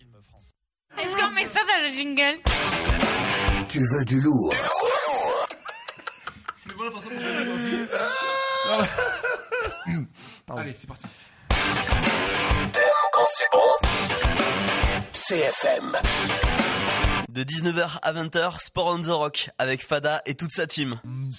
Est-ce qu'on met ça dans le jingle? Tu veux du lourd? C'est le bon la façon de faire ça aussi. Allez, c'est parti. T'aimes quand c'est bon? CFM. De 19h à 20h, Sport on the Rock avec Fada et toute sa team.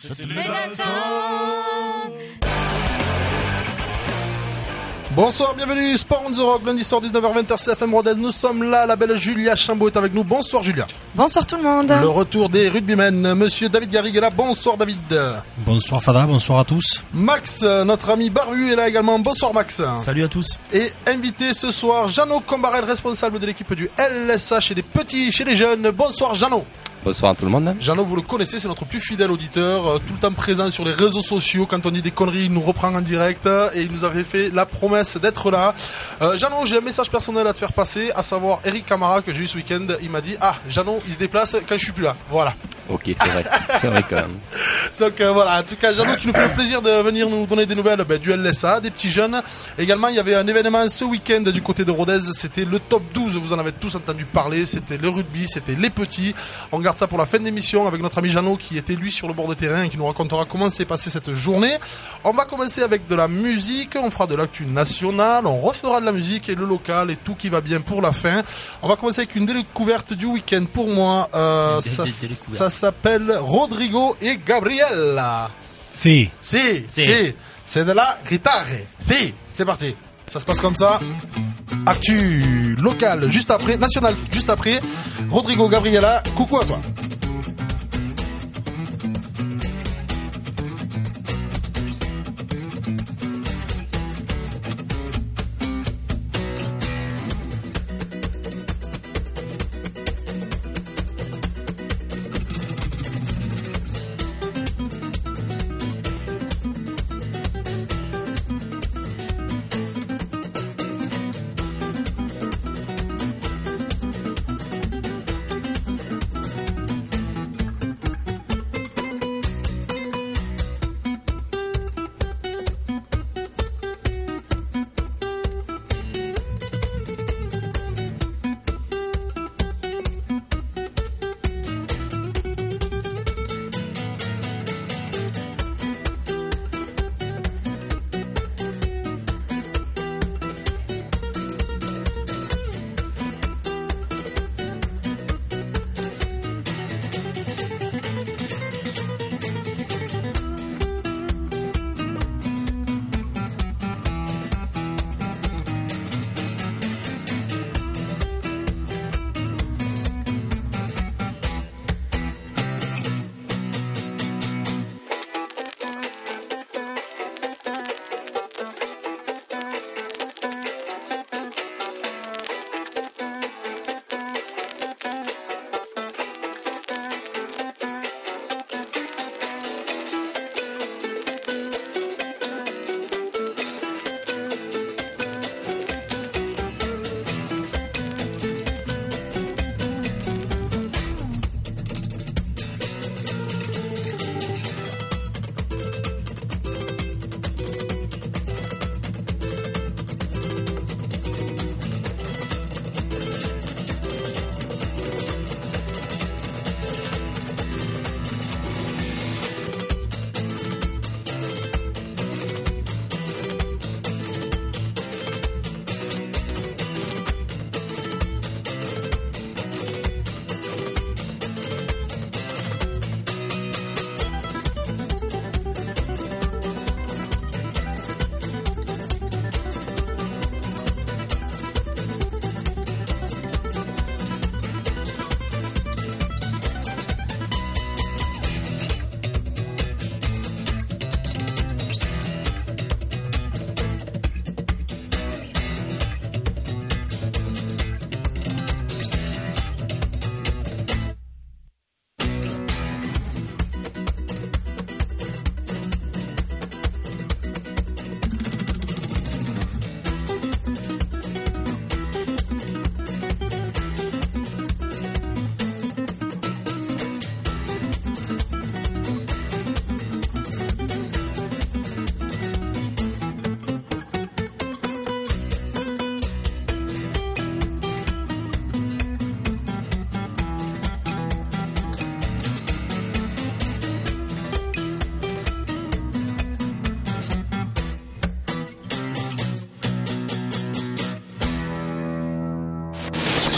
Bonsoir, bienvenue, Sport on the Rock, lundi soir 19h-20h, CFM Rodez. Nous sommes là, la belle Julia Chambaud est avec nous. Bonsoir Julia. Bonsoir tout le monde. Le retour des rugbymen, monsieur David Garrigue est là. Bonsoir David. Bonsoir Fada, bonsoir à tous. Max, notre ami Barbu est là également. Bonsoir Max. Salut à tous. Et invité ce soir, Jeannot Combarel, responsable de l'équipe du LSA chez les petits, chez les jeunes. Bonsoir Jeannot. Bonsoir à tout le monde. Jeannot, vous le connaissez, c'est notre plus fidèle auditeur, tout le temps présent sur les réseaux sociaux. Quand on dit des conneries, il nous reprend en direct et il nous avait fait la promesse d'être là. Jeannot, j'ai un message personnel à te faire passer, à savoir Eric Camara que j'ai eu ce week-end. Il m'a dit Jeannot, il se déplace quand je suis plus là. Voilà. Ok, c'est vrai quand même. Donc voilà, en tout cas Jeannot qui nous fait le plaisir de venir nous donner des nouvelles du LSA, des petits jeunes. Également il y avait un événement ce week-end du côté de Rodez, c'était le top 12, vous en avez tous entendu parler, c'était le rugby, c'était les petits. On garde ça pour la fin de l'émission avec notre ami Jeannot qui était lui sur le bord de terrain et qui nous racontera comment s'est passée cette journée. On va commencer avec de la musique, on fera de l'actu nationale, on refera de la musique et le local et tout qui va bien pour la fin. On va commencer avec une découverte du week-end pour moi, ça s'appelle Rodrigo et Gabriella. Si. C'est de la guitare. Si, c'est parti. Ça se passe comme ça. Actu local juste après, national juste après. Rodrigo, Gabriella, coucou à toi.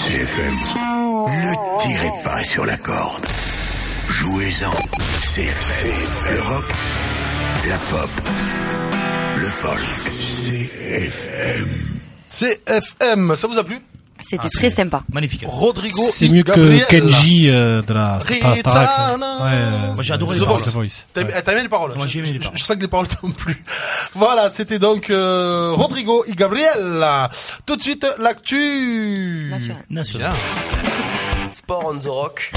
CFM. Ne tirez pas sur la corde. Jouez-en. CFM. Le rock, la pop, le folk. CFM. CFM, ça vous a plu? C'était très sympa. Magnifique. Rodrigo C'est mieux Gabriel. que Kenji de la Starac. Moi, j'ai adoré The les paroles. Voice. T'as aimé les paroles? Moi, j'ai aimé les paroles. Je sens que les paroles t'ont plu. Voilà, c'était donc Rodrigo et Gabriel. Tout de suite, l'actu National. Bien. Sport on the Rock.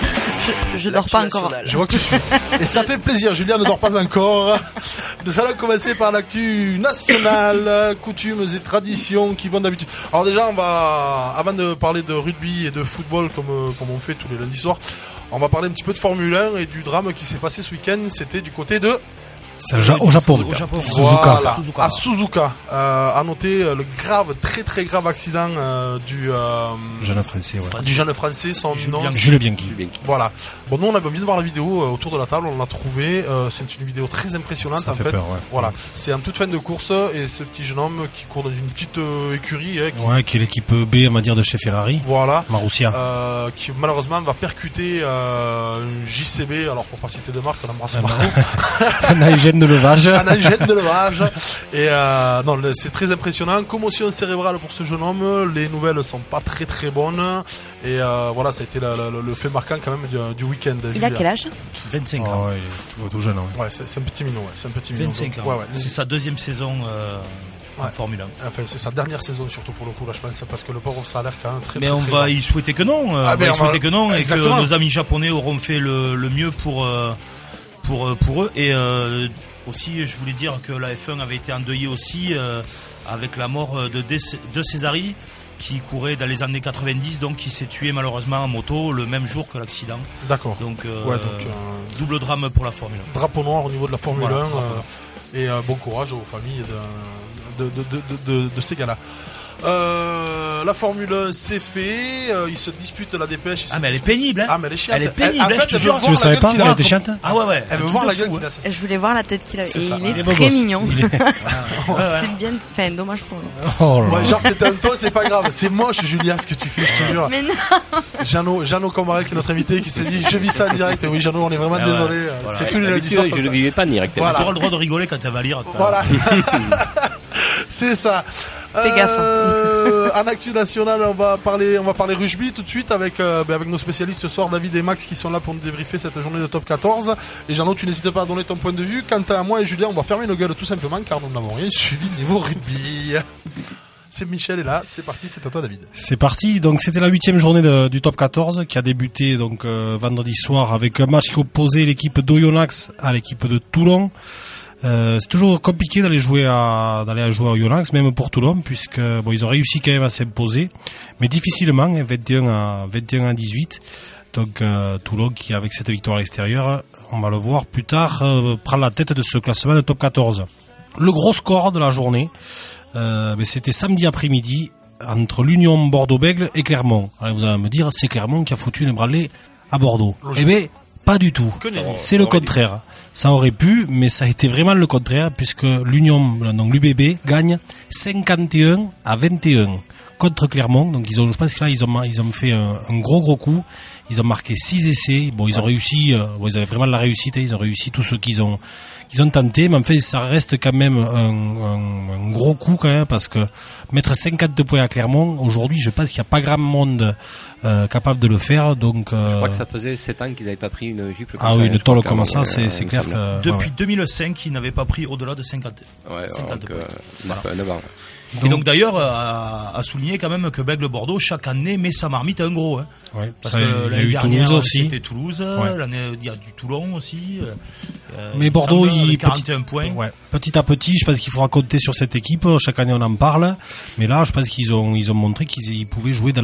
Je dors pas encore. Nationale. Je vois que tu suis. Et ça fait plaisir, Julien ne dort pas encore. Nous allons commencer par l'actu nationale, coutumes et traditions qui vont d'habitude. Alors déjà, avant de parler de rugby et de football comme on fait tous les lundis soirs, on va parler un petit peu de Formule 1 et du drame qui s'est passé ce week-end. C'était du côté de... C'est au Japon. Suzuka. Voilà, à Suzuka. À noter le grave, très très grave accident du Jeune français, ouais. du jeune français, son nom. Jules Bianchi. Voilà. Bon, nous on avait envie de voir la vidéo autour de la table, on l'a trouvé. C'est une vidéo très impressionnante. Ça en fait fait. peur, ouais. Voilà. C'est en toute fin de course et ce petit jeune homme qui court dans une petite écurie. Qui est l'équipe B, on va dire, de chez Ferrari. Voilà. Marussia. Qui malheureusement va percuter un JCB. Alors pour pas citer de marque, on embrasse Marco. Un agent de levage. Un agent de levage. Et non, c'est très impressionnant. Commotion cérébrale pour ce jeune homme. Les nouvelles sont pas très très bonnes. Et voilà, ça a été le fait marquant quand même du week-end. Il a quel âge? 25 ans. Oh, ouais, il est tout jeune. Ouais. Ouais, c'est un petit minot. Ouais, c'est un petit minot. 25 ans. Ouais, ouais. C'est sa deuxième saison en Ouais. Formule 1. Enfin, c'est sa dernière saison surtout pour le coup là, je pense, parce que le pauvre ça a l'air quand même très. Mais très, on très va grave. y souhaiter que non. Ah, On va y souhaiter que non et exactement. que nos amis japonais auront fait le mieux pour eux. Et aussi, je voulais dire que la F1 avait été endeuillée aussi avec la mort de Cesari, qui courait dans les années 90, donc qui s'est tué malheureusement en moto le même jour que l'accident. D'accord. Donc, Ouais, double drame pour la Formule 1. drapeau noir au niveau de la Formule Voilà, 1 et bon courage aux familles de ces gars-là. La Formule 1 c'est fait, ils se disputent la dépêche. Ah mais elle est pénible, hein. Ah mais elle est chiante. Elle est pénible, En fait, je te elle veut jure. voir Tu le la savais gueule pas, qu'il elle a. était chiante. Ah ouais. Elle veut un voir la truc de gueule fou, qu'il a. Je voulais voir la tête qu'il avait. C'est Et ça. il Il est est beau très gosse. mignon. Il est- C'est bien, enfin dommage pour lui. Oh là Ouais, là. genre c'était un ton, c'est pas grave. C'est moche, Julia, ce que tu fais, je te jure. Mais non. Jeannot Combarel, qui est notre invité, qui se dit je vis ça en direct. Et oui, Jeannot, on est vraiment Ah ouais. désolé. Voilà. C'est tous les lundis soirs D'habitude, comme je ça. ne vivais pas directement. Voilà. Tu auras le droit de rigoler quand elle va lire. Voilà. C'est ça. Fais gaffe. En actu nationale, on va parler rugby tout de suite avec nos spécialistes ce soir, David et Max, qui sont là pour nous débriefer cette journée de top 14. Et Jeannot, tu n'hésites pas à donner ton point de vue. Quant à moi et Julien, on va fermer nos gueules tout simplement car nous n'avons rien suivi niveau rugby. C'est Michel est là, c'est parti, c'est à toi David. C'est parti. Donc c'était la 8e journée du top 14 qui a débuté donc vendredi soir avec un match qui opposait l'équipe d'Oyonnax à l'équipe de Toulon. C'est toujours compliqué d'aller jouer à Oyonnax, même pour Toulon, puisque bon, ils ont réussi quand même à s'imposer, mais difficilement, 21 à 18. Donc Toulon qui, avec cette victoire à l'extérieur, on va le voir plus tard, prend la tête de ce classement de top 14. Le gros score de la journée, c'était samedi après-midi entre l'Union Bordeaux-Bègles et Clermont. Alors vous allez me dire, c'est Clermont qui a foutu une branlée à Bordeaux. Eh bien, pas du tout. C'est le contraire. Ça aurait pu, mais ça a été vraiment le contraire, puisque l'UBB gagne 51 à 21 contre Clermont. Donc je pense que là ils ont fait un gros coup. Ils ont marqué 6 essais. Bon, ils ont réussi. Ils avaient vraiment de la réussite. Ils ont réussi tout ce qu'ils ont tenté. Mais en fait, ça reste quand même un gros coup quand même, parce que mettre 52 points à Clermont aujourd'hui, je pense qu'il n'y a pas grand monde capable de le faire. Donc, Je crois que ça faisait 7 ans qu'ils n'avaient pas pris une gifle comme ah ça. oui, une tôle Je crois comme qu'à ça, un moment, c'est il me clair. semble. Depuis 2005, ils n'avaient pas pris au-delà de 50 Ouais, 50 points. on a pas 9 ans. Et donc d'ailleurs, à souligner quand même que Bègles-Bordeaux, chaque année, met sa marmite à un gros. Hein. Ouais, Parce ça, que il y a l'année eu dernière, Toulouse aussi. c'était Toulouse, Ouais. l'année, il y a du Toulon aussi. Mais Bordeaux, il 41 41 points. Ouais. Petit à petit, je pense qu'il faudra compter sur cette équipe. Chaque année, on en parle. Mais là, je pense qu'ils ont montré qu'ils pouvaient jouer dans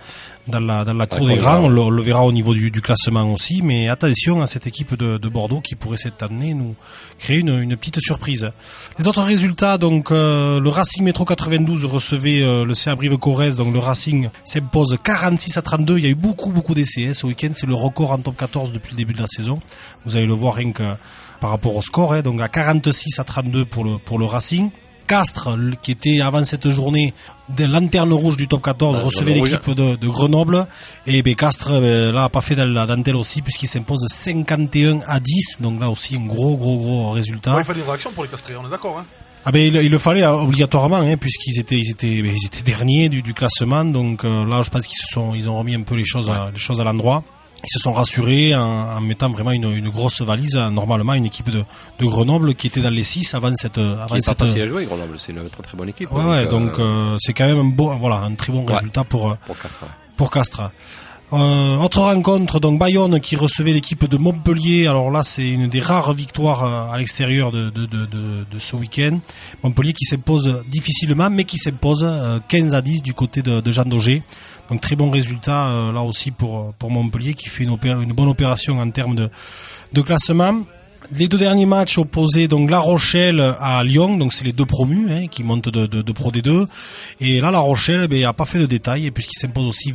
la cour des grands. On le verra au niveau du classement aussi. Mais attention à cette équipe de Bordeaux qui pourrait cette année nous créer une petite surprise. Les autres résultats, donc, le Racing Métro 92 recevait le CA Brive-Corrèze. Donc, le Racing s'impose 46 à 32. Il y a eu beaucoup d'essais. Ce week-end, c'est le record en top 14 depuis le début de la saison. Vous allez le voir rien que par rapport au score. Donc, à 46 à 32 pour le Racing. Castres, qui était avant cette journée de lanterne rouge du top 14, recevait l'équipe de Grenoble. Et Castres, là, a pas fait la dentelle aussi, puisqu'il s'impose 51-10. Donc là aussi, un gros résultat. Ouais, il fallait une réaction pour les Castrés, on est d'accord, hein. Ah ben il le fallait obligatoirement, hein, puisqu'ils étaient derniers du classement. Donc là, je pense ils ont remis un peu les choses à l'endroit. Ils se sont rassurés en mettant vraiment une grosse valise. Normalement, une équipe de Grenoble qui était dans les 6 avant cette. Qui est pas facile à jouer, Grenoble. C'est une très bonne équipe. Donc c'est quand même un très bon résultat pour Castres. Pour Castres. Autre rencontre, donc Bayonne qui recevait l'équipe de Montpellier. Alors là, c'est une des rares victoires à l'extérieur de ce week-end. Montpellier qui s'impose difficilement, mais qui s'impose 15-10 du côté de Jean Daugé. Donc très bon résultat là aussi pour Montpellier qui fait une bonne opération en termes de classement. Les deux derniers matchs opposés, donc La Rochelle à Lyon, donc c'est les deux promus qui montent de Pro D2. Et là, La Rochelle a pas fait de détails puisqu'il s'impose aussi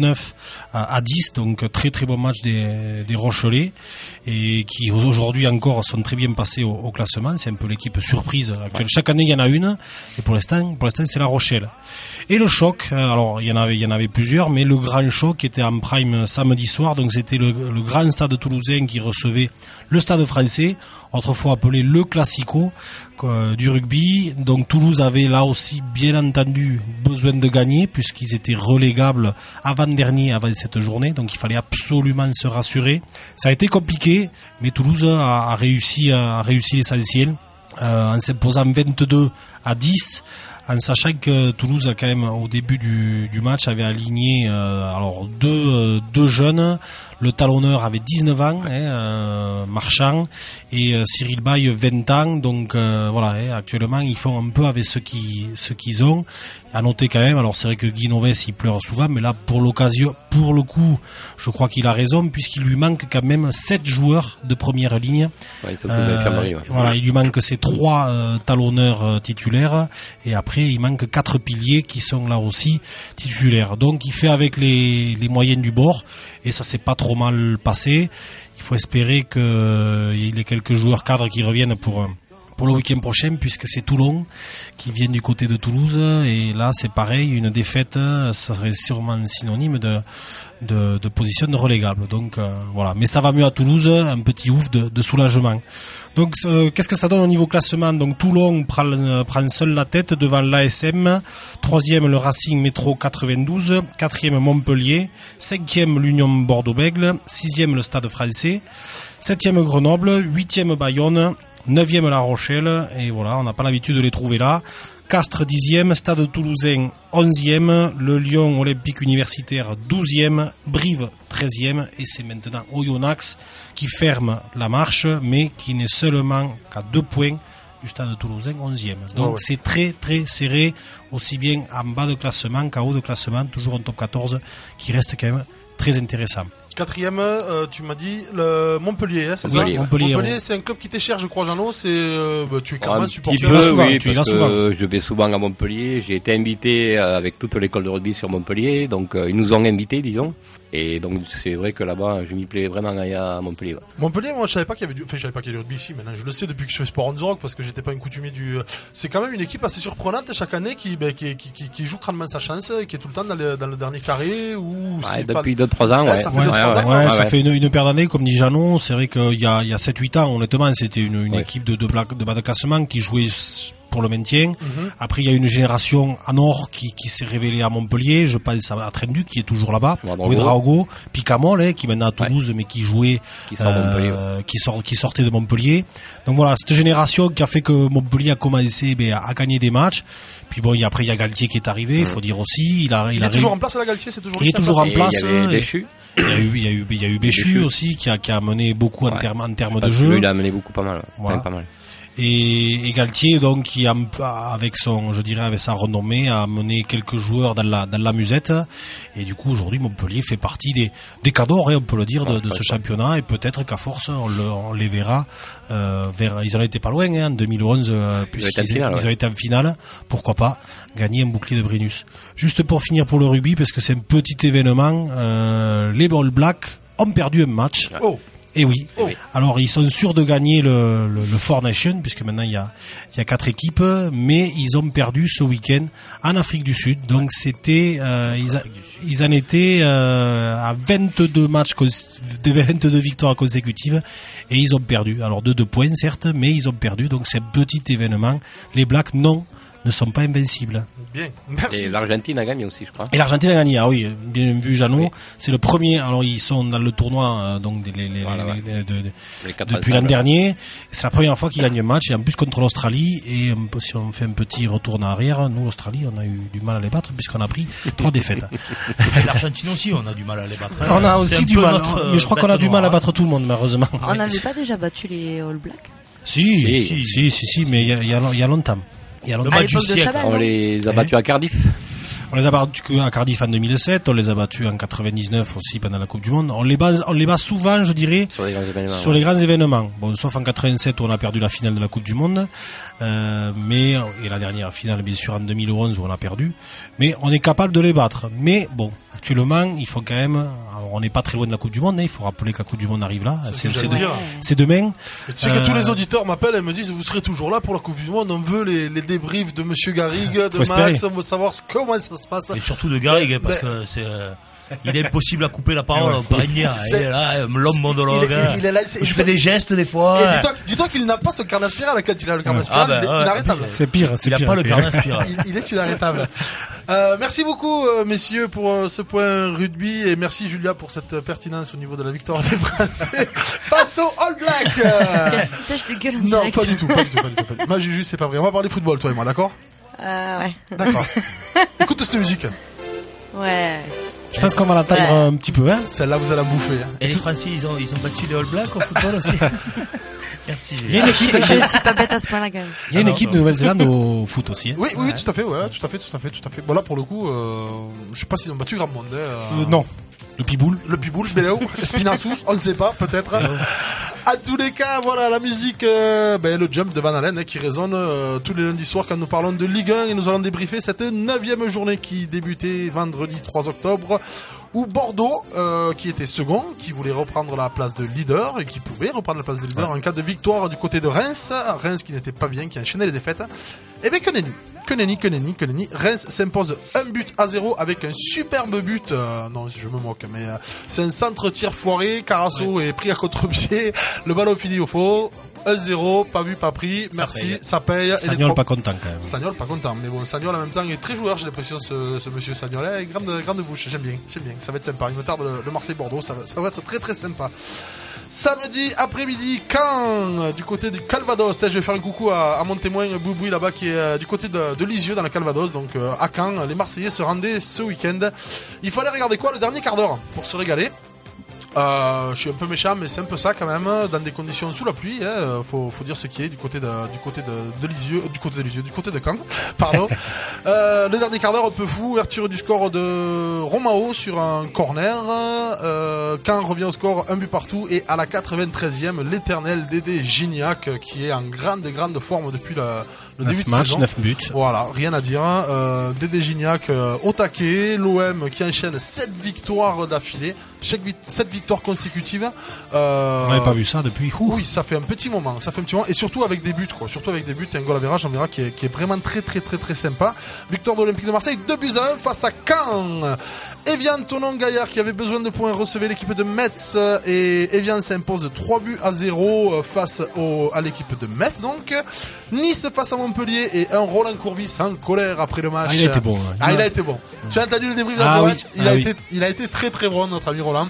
29-10, donc très bon match des Rochelais et qui aujourd'hui encore sont très bien passés au classement. C'est un peu l'équipe surprise actuelle. Chaque année il y en a une et pour l'instant c'est La Rochelle. Et le choc, alors il y en avait plusieurs, mais le grand choc était en prime samedi soir, donc c'était le grand stade toulousain qui recevait le Stade Français, autrefois appelé le Classico du rugby. Donc Toulouse avait là aussi bien entendu besoin de gagner puisqu'ils étaient relégables avant cette journée, donc il fallait absolument se rassurer. Ça a été compliqué, mais Toulouse a réussi l'essentiel en s'imposant 22-10. En sachant que Toulouse a quand même au début du match avait aligné deux jeunes. Le talonneur avait 19 ans, Marchand, et Cyril Baye 20 ans. Donc actuellement ils font un peu avec ce qu'ils ont. À noter quand même, alors c'est vrai que Guy Novès il pleure souvent, mais là pour le coup, je crois qu'il a raison puisqu'il lui manque quand même 7 joueurs de première ligne. Il lui manque ces 3 talonneurs titulaires et après il manque 4 piliers qui sont là aussi titulaires. Donc il fait avec les moyens du bord et ça s'est pas trop mal passé. Il faut espérer qu'il y ait quelques joueurs cadres qui reviennent pour le week-end prochain puisque c'est Toulon qui vient du côté de Toulouse et là c'est pareil, une défaite serait sûrement synonyme de position de relégable. Donc mais ça va mieux à Toulouse, un petit ouf de soulagement. Donc qu'est-ce que ça donne au niveau classement? Donc Toulon prend seul la tête devant l'ASM, 3e le Racing Métro 92, 4e Montpellier, 5e l'Union Bordeaux-Bègles, 6e le Stade Français, 7e Grenoble, 8e Bayonne, 9e La Rochelle, et voilà, on n'a pas l'habitude de les trouver là. Castres 10e, Stade Toulousain 11e, le Lyon Olympique Universitaire 12e, Brive 13e, et c'est maintenant Oyonnax qui ferme la marche, mais qui n'est seulement qu'à 2 points du Stade Toulousain 11e. Donc c'est très serré, aussi bien en bas de classement qu'en haut de classement, toujours en top 14, qui reste quand même très intéressant. 4e, tu m'as dit le Montpellier, c'est ça? Montpellier, c'est un club qui t'est cher, je crois, Jeannot. Tu es quand même supporter. Je vais souvent à Montpellier. J'ai été invité avec toute l'école de rugby sur Montpellier, donc ils nous ont invités, disons. Et donc c'est vrai que là-bas, je m'y plais vraiment à Montpellier. Montpellier, moi je savais pas qu'il y avait je savais pas qu'il y avait du rugby ici. Maintenant, je le sais depuis que je fais Sport on the Rock parce que j'étais pas un coutumier du. C'est quand même une équipe assez surprenante chaque année qui joue grandement sa chance et qui est tout le temps dans le dernier carré ou. Depuis 2-3 ans, ça fait une paire d'années, comme dit Jeannot. C'est vrai qu'il y a 7-8 ans, honnêtement, c'était une équipe de bas de classement qui jouait pour le maintien. Après, il y a une génération à Nord qui s'est révélée à Montpellier. Je pense à Trenduc qui est toujours là-bas, Ouedraogo, Picamol qui est maintenant à Toulouse mais qui jouait, qui sortait de Montpellier. Donc voilà, cette génération qui a fait que Montpellier a commencé à gagner des matchs. Puis bon, après il y a Galtier qui est arrivé, il faut dire aussi. Il est toujours en place à la Galtier, c'est toujours. Il est toujours en place. Il y avait Béchu. Il y a eu Béchu aussi qui a amené beaucoup en termes de jeu. Il a amené beaucoup, pas mal. Pas mal. Et Galtier, donc, qui avec sa renommée, a amené quelques joueurs dans la musette. Et du coup, aujourd'hui, Montpellier fait partie des cadors, on peut le dire, de ce championnat. Et peut-être qu'à force, on les verra, ils en étaient pas loin, en 2011, puisqu'ils avaient été en finale. Pourquoi pas gagner un bouclier de Brennus. Juste pour finir pour le rugby, parce que c'est un petit événement, les All Blacks ont perdu un match. Et oui. Alors ils sont sûrs de gagner le Four Nations puisque maintenant il y a 4 équipes, mais ils ont perdu ce week-end en Afrique du Sud. Donc c'était ils en étaient à 22 matchs de 22 victoires consécutives et ils ont perdu. Alors de 2 points certes, mais ils ont perdu. Donc c'est un petit événement. Les Blacks ne sont pas invincibles. Bien, merci. Et l'Argentine a gagné aussi, je crois. Et l'Argentine a gagné, ah oui, bien vu Jeannot. Oui. C'est le premier, alors ils sont dans le tournoi donc depuis l'an dernier. C'est la première fois qu'ils gagnent un match, et en plus contre l'Australie. Et si on fait un petit retour en arrière, nous, l'Australie, on a eu du mal à les battre puisqu'on a pris 3 défaites. Et l'Argentine aussi, on a du mal à les battre. On a aussi du mal, mais je crois qu'on a du mal à battre tout le monde, malheureusement. On n'avait pas déjà battu les All Blacks? Si, mais il y a longtemps. Il y a longtemps. On les a battus à Cardiff. On les a battus à Cardiff en 2007, on les a battus en 99 aussi pendant la Coupe du Monde. On les bat souvent, je dirais, sur les grands événements. Bon, sauf en 87 où on a perdu la finale de la Coupe du Monde, et la dernière finale bien sûr en 2011 où on a perdu. Mais on est capable de les battre. Mais bon, actuellement, il faut quand même. Alors, on n'est pas très loin de la Coupe du Monde. Il faut rappeler que la Coupe du Monde arrive là. C'est demain. Et tu sais que tous les auditeurs m'appellent et me disent vous serez toujours là pour la Coupe du Monde. On veut les débriefs de Monsieur Garrigue, de Max. On veut savoir comment ça se passe. Et surtout de Garrigue, parce que c'est. Il est impossible à couper la parole, on peut rien dire. Il est là, l'homme monologue. Il est là, je fais des gestes des fois. Et dis-toi qu'il n'a pas ce carnet spirale. Quand il a le carnet spirale, il est inarrêtable. C'est pire. Il n'a pas le carnet spirale. Il est inarrêtable. Merci beaucoup, messieurs, pour ce point rugby. Et merci, Julia, pour cette pertinence au niveau de la victoire des Français face aux All Blacks. Quel foutage de gueule en non, direct. pas du tout. Moi, Juju, c'est pas vrai. On va parler football, toi et moi, d'accord? Ouais. D'accord. Écoute cette musique. Ouais. Je pense qu'on va l'attendre un petit peu, hein. Celle-là, vous allez la bouffer. Hein. Et les Français, ils ont battu les All Blacks au football aussi. Merci. Je suis pas bête à ce point-là, quand même. Il y a une équipe de Nouvelle-Zélande au foot aussi. Hein. Oui, tout à fait, tout à fait. Bon, là, pour le coup, je sais pas s'ils ont battu grand monde. Non. Le Piboule, Béléo, Espinassous, on ne sait pas, peut-être. À tous les cas, voilà, la musique, le jump de Van Halen, qui résonne tous les lundis soirs quand nous parlons de Ligue 1 et nous allons débriefer cette 9e journée qui débutait vendredi 3 octobre, où Bordeaux, qui était second, qui voulait reprendre la place de leader et qui pouvait reprendre la place de leader en cas de victoire du côté de Reims qui n'était pas bien, qui enchaînait les défaites. Et bien, que nenni. Reims s'impose 1-0 avec un superbe but. Non, je me moque, mais c'est un centre-tir foiré. Carasso est pris à contre-pied. Le ballon finit au faux. 1-0, pas vu, pas pris. Merci, ça paye. Sagnol pas content quand même. Sagnol pas content, mais bon, Sagnol en même temps est très joueur, j'ai l'impression, ce monsieur Sagnol. Grande bouche, j'aime bien. Ça va être sympa. Il me tarde le Marseille-Bordeaux, ça va être très très sympa. Samedi après-midi, Caen, du côté du Calvados. Je vais faire un coucou à mon témoin Bouboui là-bas qui est du côté de Lisieux dans le Calvados. Donc à Caen, les Marseillais se rendaient ce week-end. Il fallait regarder le dernier quart d'heure pour se régaler. Je suis un peu méchant, mais c'est un peu ça quand même, dans des conditions sous la pluie. Faut dire ce qui est du côté de Lisieux, du côté de Caen. Pardon. Le dernier quart d'heure un peu fou, ouverture du score de Romao sur un corner. Caen revient au score, un but partout, et à la 93e, l'éternel Dédé Gignac qui est en grande forme depuis le début de saison. 9 buts. Voilà, rien à dire. Dédé Gignac au taquet, l'OM qui enchaîne 7 victoires d'affilée. 7 victoires consécutives. On n'avait pas vu ça depuis. Oui, ça fait un petit moment. Et surtout avec des buts, quoi. Surtout avec des buts et un goal average, on verra qui est vraiment très sympa. Victoire de l'Olympique de Marseille, 2-1 face à Caen. Evian Tonon-Gaillard qui avait besoin de points recevait l'équipe de Metz et Evian s'impose 3-0 face à l'équipe de Metz. Donc Nice face à Montpellier et un Roland Courbis en colère après le match. Il a été bon. Il a été bon. Tu as entendu le débrief de match? Il a été très bon, notre ami Roland.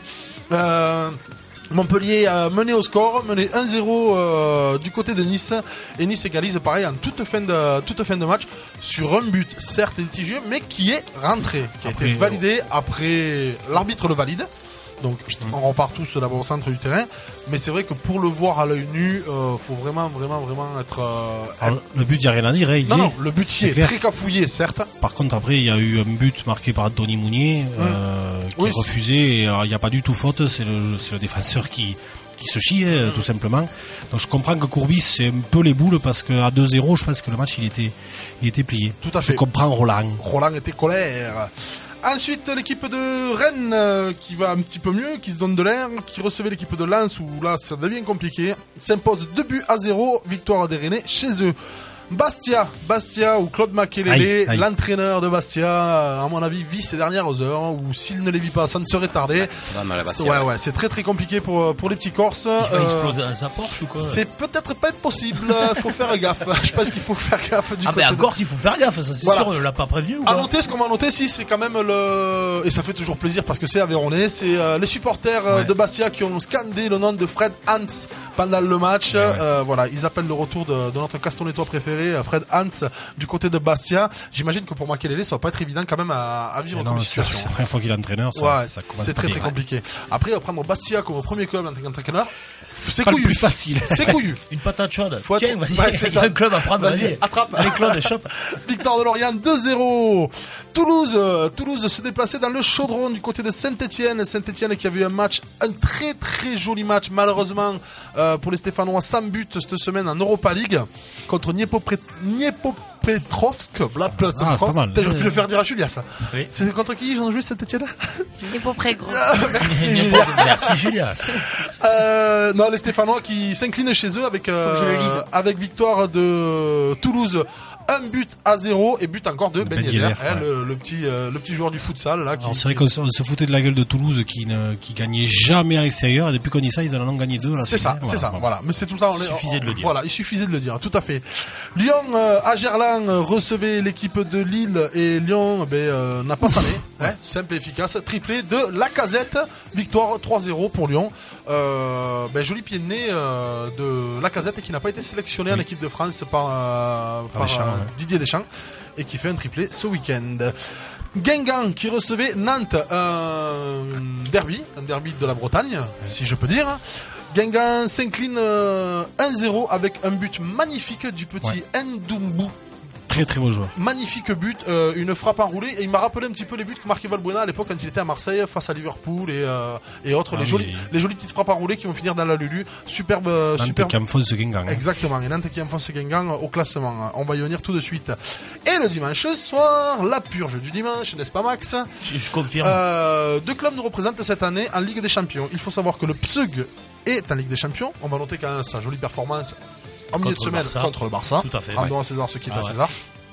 Montpellier a mené au score, mené 1-0 du côté de Nice, et Nice égalise pareil en toute fin de match sur un but certes litigieux mais qui est rentré, qui a été validé après l'arbitre le valide. Donc on repart tous d'abord au centre du terrain, mais c'est vrai que pour le voir à l'œil nu, faut vraiment être. Alors, le but, il n'y a rien à dire. Non, le but c'est très cafouillé, certes. Par contre, après, il y a eu un but marqué par Anthony Mounier qui est refusé. Et il n'y a pas du tout faute. C'est le défenseur qui se chie, tout simplement. Donc je comprends que Courbis c'est un peu les boules parce qu'à 2-0, je pense que le match il était plié. Tout à fait. Je comprends Roland. Roland était colère. Ensuite, l'équipe de Rennes qui va un petit peu mieux, qui se donne de l'air, qui recevait l'équipe de Lens où là ça devient compliqué, s'impose 2-0, victoire des Rennais chez eux. Bastia ou Claude Makelele, l'entraîneur de Bastia, à mon avis, vit ces dernières heures, ou s'il ne les vit pas, ça ne serait tardé. Ouais, c'est très très compliqué pour les petits Corses. Il va exploser sa Porsche ou quoi? C'est peut-être pas impossible, faut faire gaffe. Je pense qu'il faut faire gaffe du côté mais à Corse, il faut faire gaffe, ça c'est sûr, on l'a pas prévenu ou à quoi? noter, ce qu'on va noter, si, c'est quand même et ça fait toujours plaisir parce que c'est Aveyronais, c'est les supporters de Bastia qui ont scandé le nom de Fred Hans pendant le match. Voilà, ils appellent le retour de notre Castonetois préféré, Fred Hans, du côté de Bastia. J'imagine que pour Makelele, ça va pas être évident quand même à vivre comme situation. C'est la première fois qu'il est entraîneur, ça c'est très très compliqué. Après, prendre Bastia comme premier club en tant qu'entraîneur, c'est pas couillu. le plus facile. C'est couillu. Une patate chaude. Tiens, vas-y, c'est un club à prendre, vas-y. Attrape. Allez, Claude, chope. Victoire de Lorient 2-0. Toulouse se déplaçait dans le chaudron du côté de Saint-Etienne. Saint-Etienne qui a vu un très très joli match, malheureusement pour les Stéphanois, sans but cette semaine en Europa League contre Dniepopetrovsk. C'est pas mal. J'aurais pu le faire dire à Julia, ça. Oui. C'est contre qui ils ont joué Saint-Etienne? Il est pas prêt, gros. Merci Julia. Merci Julia. Non, les Stéphanois qui s'inclinent chez eux avec victoire de Toulouse. 1-0 et but encore de Ben Yedder, le petit joueur du futsal là. C'est vrai qu'on se foutait de la gueule de Toulouse qui gagnait jamais à l'extérieur, et depuis qu'on dit ça, ils en ont gagné 2 là. C'est ça. Voilà. Mais c'est tout le temps. Il suffisait de le dire. Voilà, il suffisait de le dire. Tout à fait. Lyon à Gerland recevait l'équipe de Lille et Lyon n'a pas salé. Simple et efficace. Triplé de Lacazette. Victoire 3-0 pour Lyon. Joli pied de nez de Lacazette qui n'a pas été sélectionné en équipe de France par Didier Deschamps et qui fait un triplé ce week-end. Guingamp qui recevait Nantes, un derby de la Bretagne, si je peux dire. Guingamp s'incline 1-0 avec un but magnifique du petit Ndoumbu. Très très beau joueur. Magnifique but, une frappe enroulée, et il m'a rappelé un petit peu les buts que marquait Valbuena à l'époque quand il était à Marseille face à Liverpool et autres, les jolies petites frappes enroulées qui vont finir dans la Lulu. Superbe. Qui enfonce Guingamp. Exactement, et Nantes qui enfonce Guingamp au classement. On va y venir tout de suite. Et le dimanche soir, la purge du dimanche, n'est-ce pas Max? Je confirme. 2 clubs nous représentent cette année en Ligue des Champions. Il faut savoir que le PSUG est en Ligue des Champions. On va noter quand même sa jolie performance en milieu de semaine contre le Barça. Tout à fait. Rendons à César ce qui est à César.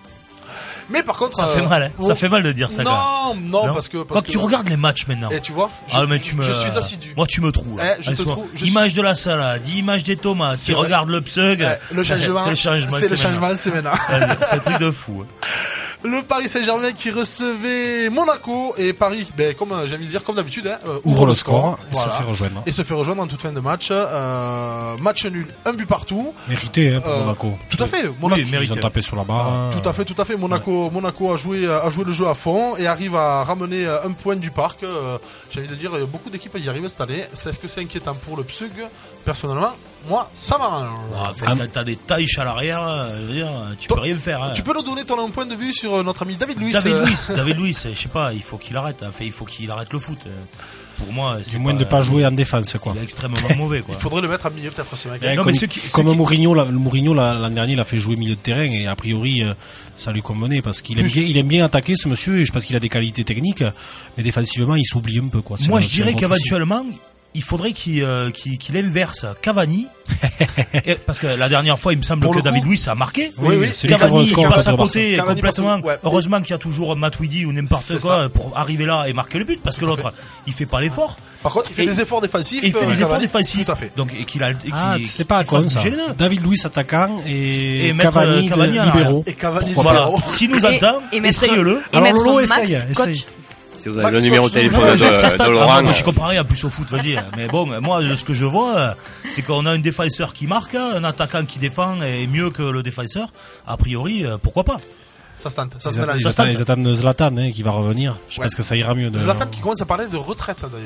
Mais par contre, ça fait mal, hein. Ça fait mal de dire ça. Non, parce que quand tu regardes les matchs maintenant. Et tu vois, je suis assidu. Moi, tu me trouves. Image de la salade, image des tomates. Tu regardes le PSUG. Le changement. C'est le changement. C'est maintenant. C'est un truc de fou. Le Paris Saint-Germain qui recevait Monaco, et Paris, comme j'ai envie de dire, comme d'habitude, ouvre le score et se fait rejoindre en toute fin de match. Match nul, un but partout. Mérité pour Monaco. Tout à fait. Monaco, ils ont tapé sur la barre. Tout à fait. Monaco a joué le jeu à fond et arrive à ramener un point du parc. J'ai envie de dire, beaucoup d'équipes y arrivent cette année. Est-ce que c'est inquiétant pour le PSUG? Personnellement, moi, ça m'arrange. T'as des tailles à l'arrière, je veux dire, tu peux rien faire. Hein. Tu peux nous donner ton point de vue sur notre ami David Luiz? David Luiz, je sais pas, il faut qu'il arrête. Il faut qu'il arrête le foot. Pour moi, c'est moins de pas jouer en défense, quoi. Il est extrêmement mauvais, quoi. Il faudrait le mettre à milieu, peut-être, ce mec. Comme Mourinho, l'an dernier, il a fait jouer milieu de terrain, et a priori, ça lui convenait parce qu'il aime bien attaquer, ce monsieur, et je pense qu'il a des qualités techniques, mais défensivement, il s'oublie un peu, quoi. Moi, je dirais qu'éventuellement, il faudrait qu'il inverse Cavani. Parce que la dernière fois, il me semble que David Luiz a marqué. Oui. Cavani qui passe à côté complètement. Heureusement qu'il y a toujours Matuidi ou n'importe quoi pour arriver là et marquer le but, parce que l'autre, il fait pas l'effort. Par contre, il fait des efforts défensifs. Il fait des efforts défensifs. Tout à fait. Donc, c'est pas con, ça. David Luiz attaquant et Cavani libéraux. Et Cavani libéraux. Si nous entend, essaye-le. Alors Lolo, essaye. Si vous avez le numéro de téléphone de Laurent. Moi, je comprends rien plus au foot, vas-y. Mais bon, moi, ce que je vois, c'est qu'on a un défenseur qui marque, un attaquant qui défend et mieux que le défenseur. A priori, pourquoi pas? Ça se tente. Ils attendent Zlatan qui va revenir. Je pense que ça ira mieux. Zlatan qui commence à parler de retraite d'ailleurs.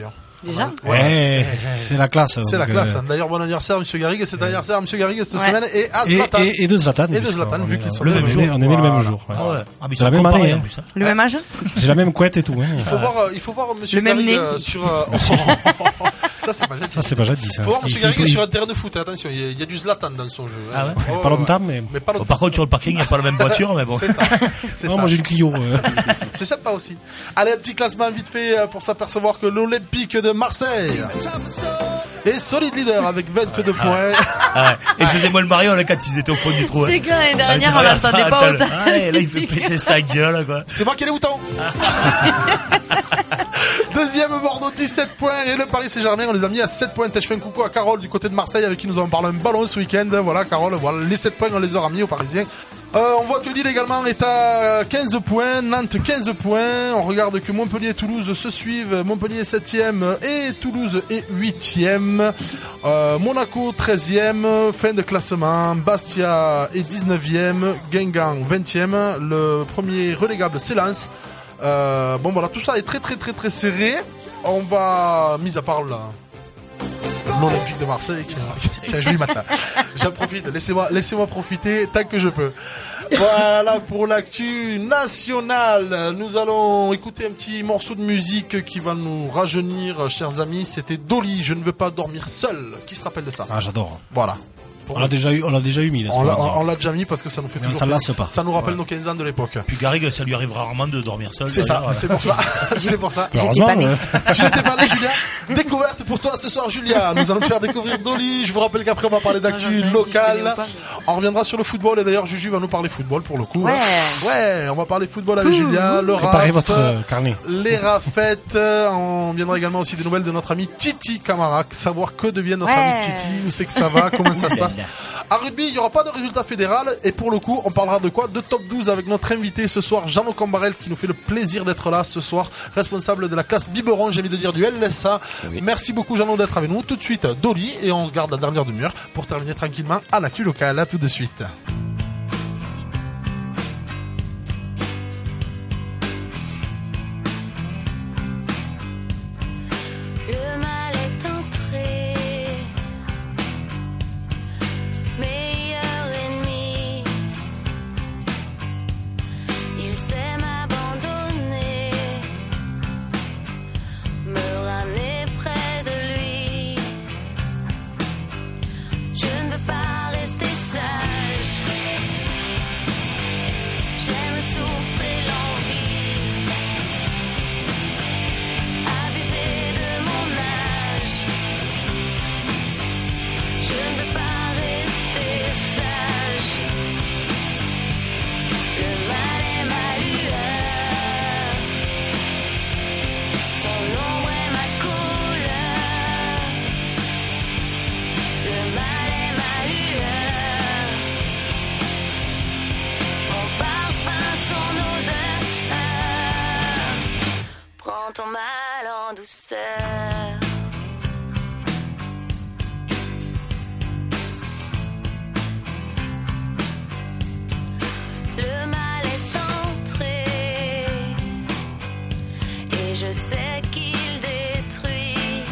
Déjà. Ouais, c'est la classe. C'est la donc, classe. D'ailleurs, bon anniversaire, monsieur Garrigue. C'est anniversaire, monsieur Garrigue, cette semaine. Et à Et Zlatan. de Zlatan. Et de Zlatan, vu qu'ils sont le même jour. On est né le même jour. Ah ouais. Ah, mais ils C'est la sont même comparés, année, en hein. plus, hein. Le même âge? J'ai la même couette et tout. Hein. Il faut voir monsieur Le même Garrigue nez. sur, ça c'est pas jadis. Ça, c'est pas jadis. Il faut voir monsieur Garrigue sur un terrain de foot. Attention, il y a du Zlatan dans son jeu. Ah ouais. Oh, Pas longtemps, mais. Mais pas longtemps. Par contre, sur le parking, il n'y a pas la même voiture, mais bon. C'est ça. C'est Non, ça. moi j'ai une Clio. C'est sympa aussi. Allez, un petit classement vite fait pour s'apercevoir que l'Olympique de Marseille est solide leader avec 22 points. Ah ouais. Et faisait-moi le Mario là, quand ils étaient au fond du trou. C'est hein. que l'année Ah, dernière, tu on regardes l'entendait ça, pas t'as le- autant. Ah, et là, il fait péter sa gueule, quoi. C'est moi qui ai les boutons. Deuxième Bordeaux, 17 points. Et le Paris Saint-Germain, on les a mis à 7 points. Je fais un coucou à Carole du côté de Marseille avec qui nous avons parlé un ballon ce week-end. Voilà, Carole, voilà, les 7 points, on les aura mis aux Parisiens. On voit que Lille également est à 15 points, Nantes 15 points. On regarde que Montpellier et Toulouse se suivent. Montpellier est 7e et Toulouse est 8e. Monaco 13e, fin de classement. Bastia est 19e, Guingamp 20e. Le premier relégable c'est Lens. Bon voilà, tout ça est très très très très serré. On va, mis à part l'Olympique de Marseille qui a un joli matin. J'en profite, laissez-moi profiter tant que je peux. Voilà pour l'actu nationale. Nous allons écouter un petit morceau de musique qui va nous rajeunir, chers amis. C'était Dolly, je ne veux pas dormir seul. Qui se rappelle de ça? Ah, j'adore. Voilà. On l'a déjà eu mis. On l'a déjà mis parce que ça nous fait Mais toujours ça lasse plaisir. pas. Ça nous rappelle nos 15 ans de l'époque. Puis Garrigue, ça lui arrive rarement de dormir seul. C'est ça, d'ailleurs. c'est pour ça. C'est pour ça. Heureusement, pas né. Tu n'étais pas né, Julia. Découverte pour toi ce soir, Julia. Nous allons te faire découvrir Dolly. Je vous rappelle qu'après, on va parler d'actu locale. On reviendra sur le football. Et d'ailleurs, Juju va nous parler football pour le coup. Ouais. Ouais, on va parler football avec Julia. Le Préparez rap, votre carnet. les rafettes. On viendra également aussi des nouvelles de notre ami Titi Camara. Savoir que devient notre ami Titi. Où c'est que ça va? Comment ça se passe? À rugby, il n'y aura pas de résultat fédéral. Et pour le coup, on parlera de quoi? De top 12 avec notre invité ce soir, Jean Combarel, qui nous fait le plaisir d'être là ce soir. Responsable de la classe biberon, j'ai envie de dire du LSA. Oui. Merci beaucoup, Jean, d'être avec nous. Tout de suite, Dolly. Et on se garde la dernière demi-heure pour terminer tranquillement à l'actu locale. À tout de suite. Le mal est entré, meilleur ennemi. Il sait m'abandonner, me ramener près de lui. Je ne veux pas rester sage. J'aime souffler l'envie, abuser de mon âge. Je ne veux pas rester sage. Le mal est ma lueur, son ombre est ma couleur. Le mal est ma lueur, mon parfum, son odeur. Prends ton mal en douceur. Le mal est entré et je sais qu'il détruit,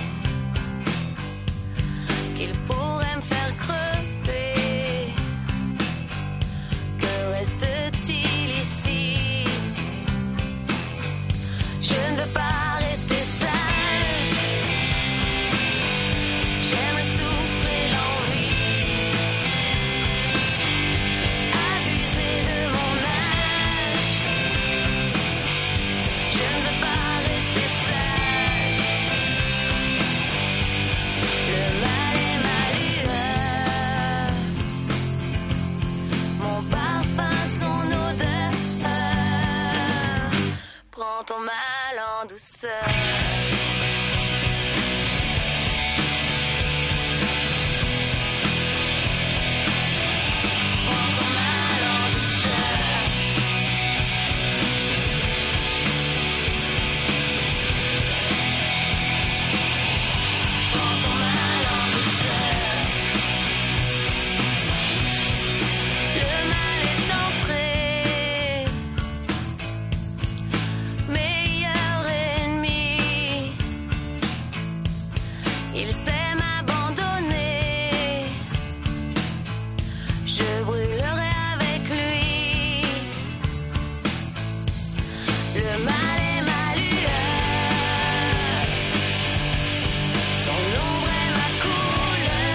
qu'il pourrait me faire crever. Que reste-t-il ici? Je ne veux pas rester sage. Il sait m'abandonner. Je brûlerai avec lui. Le mal est ma lueur. Son ombre est ma couleur.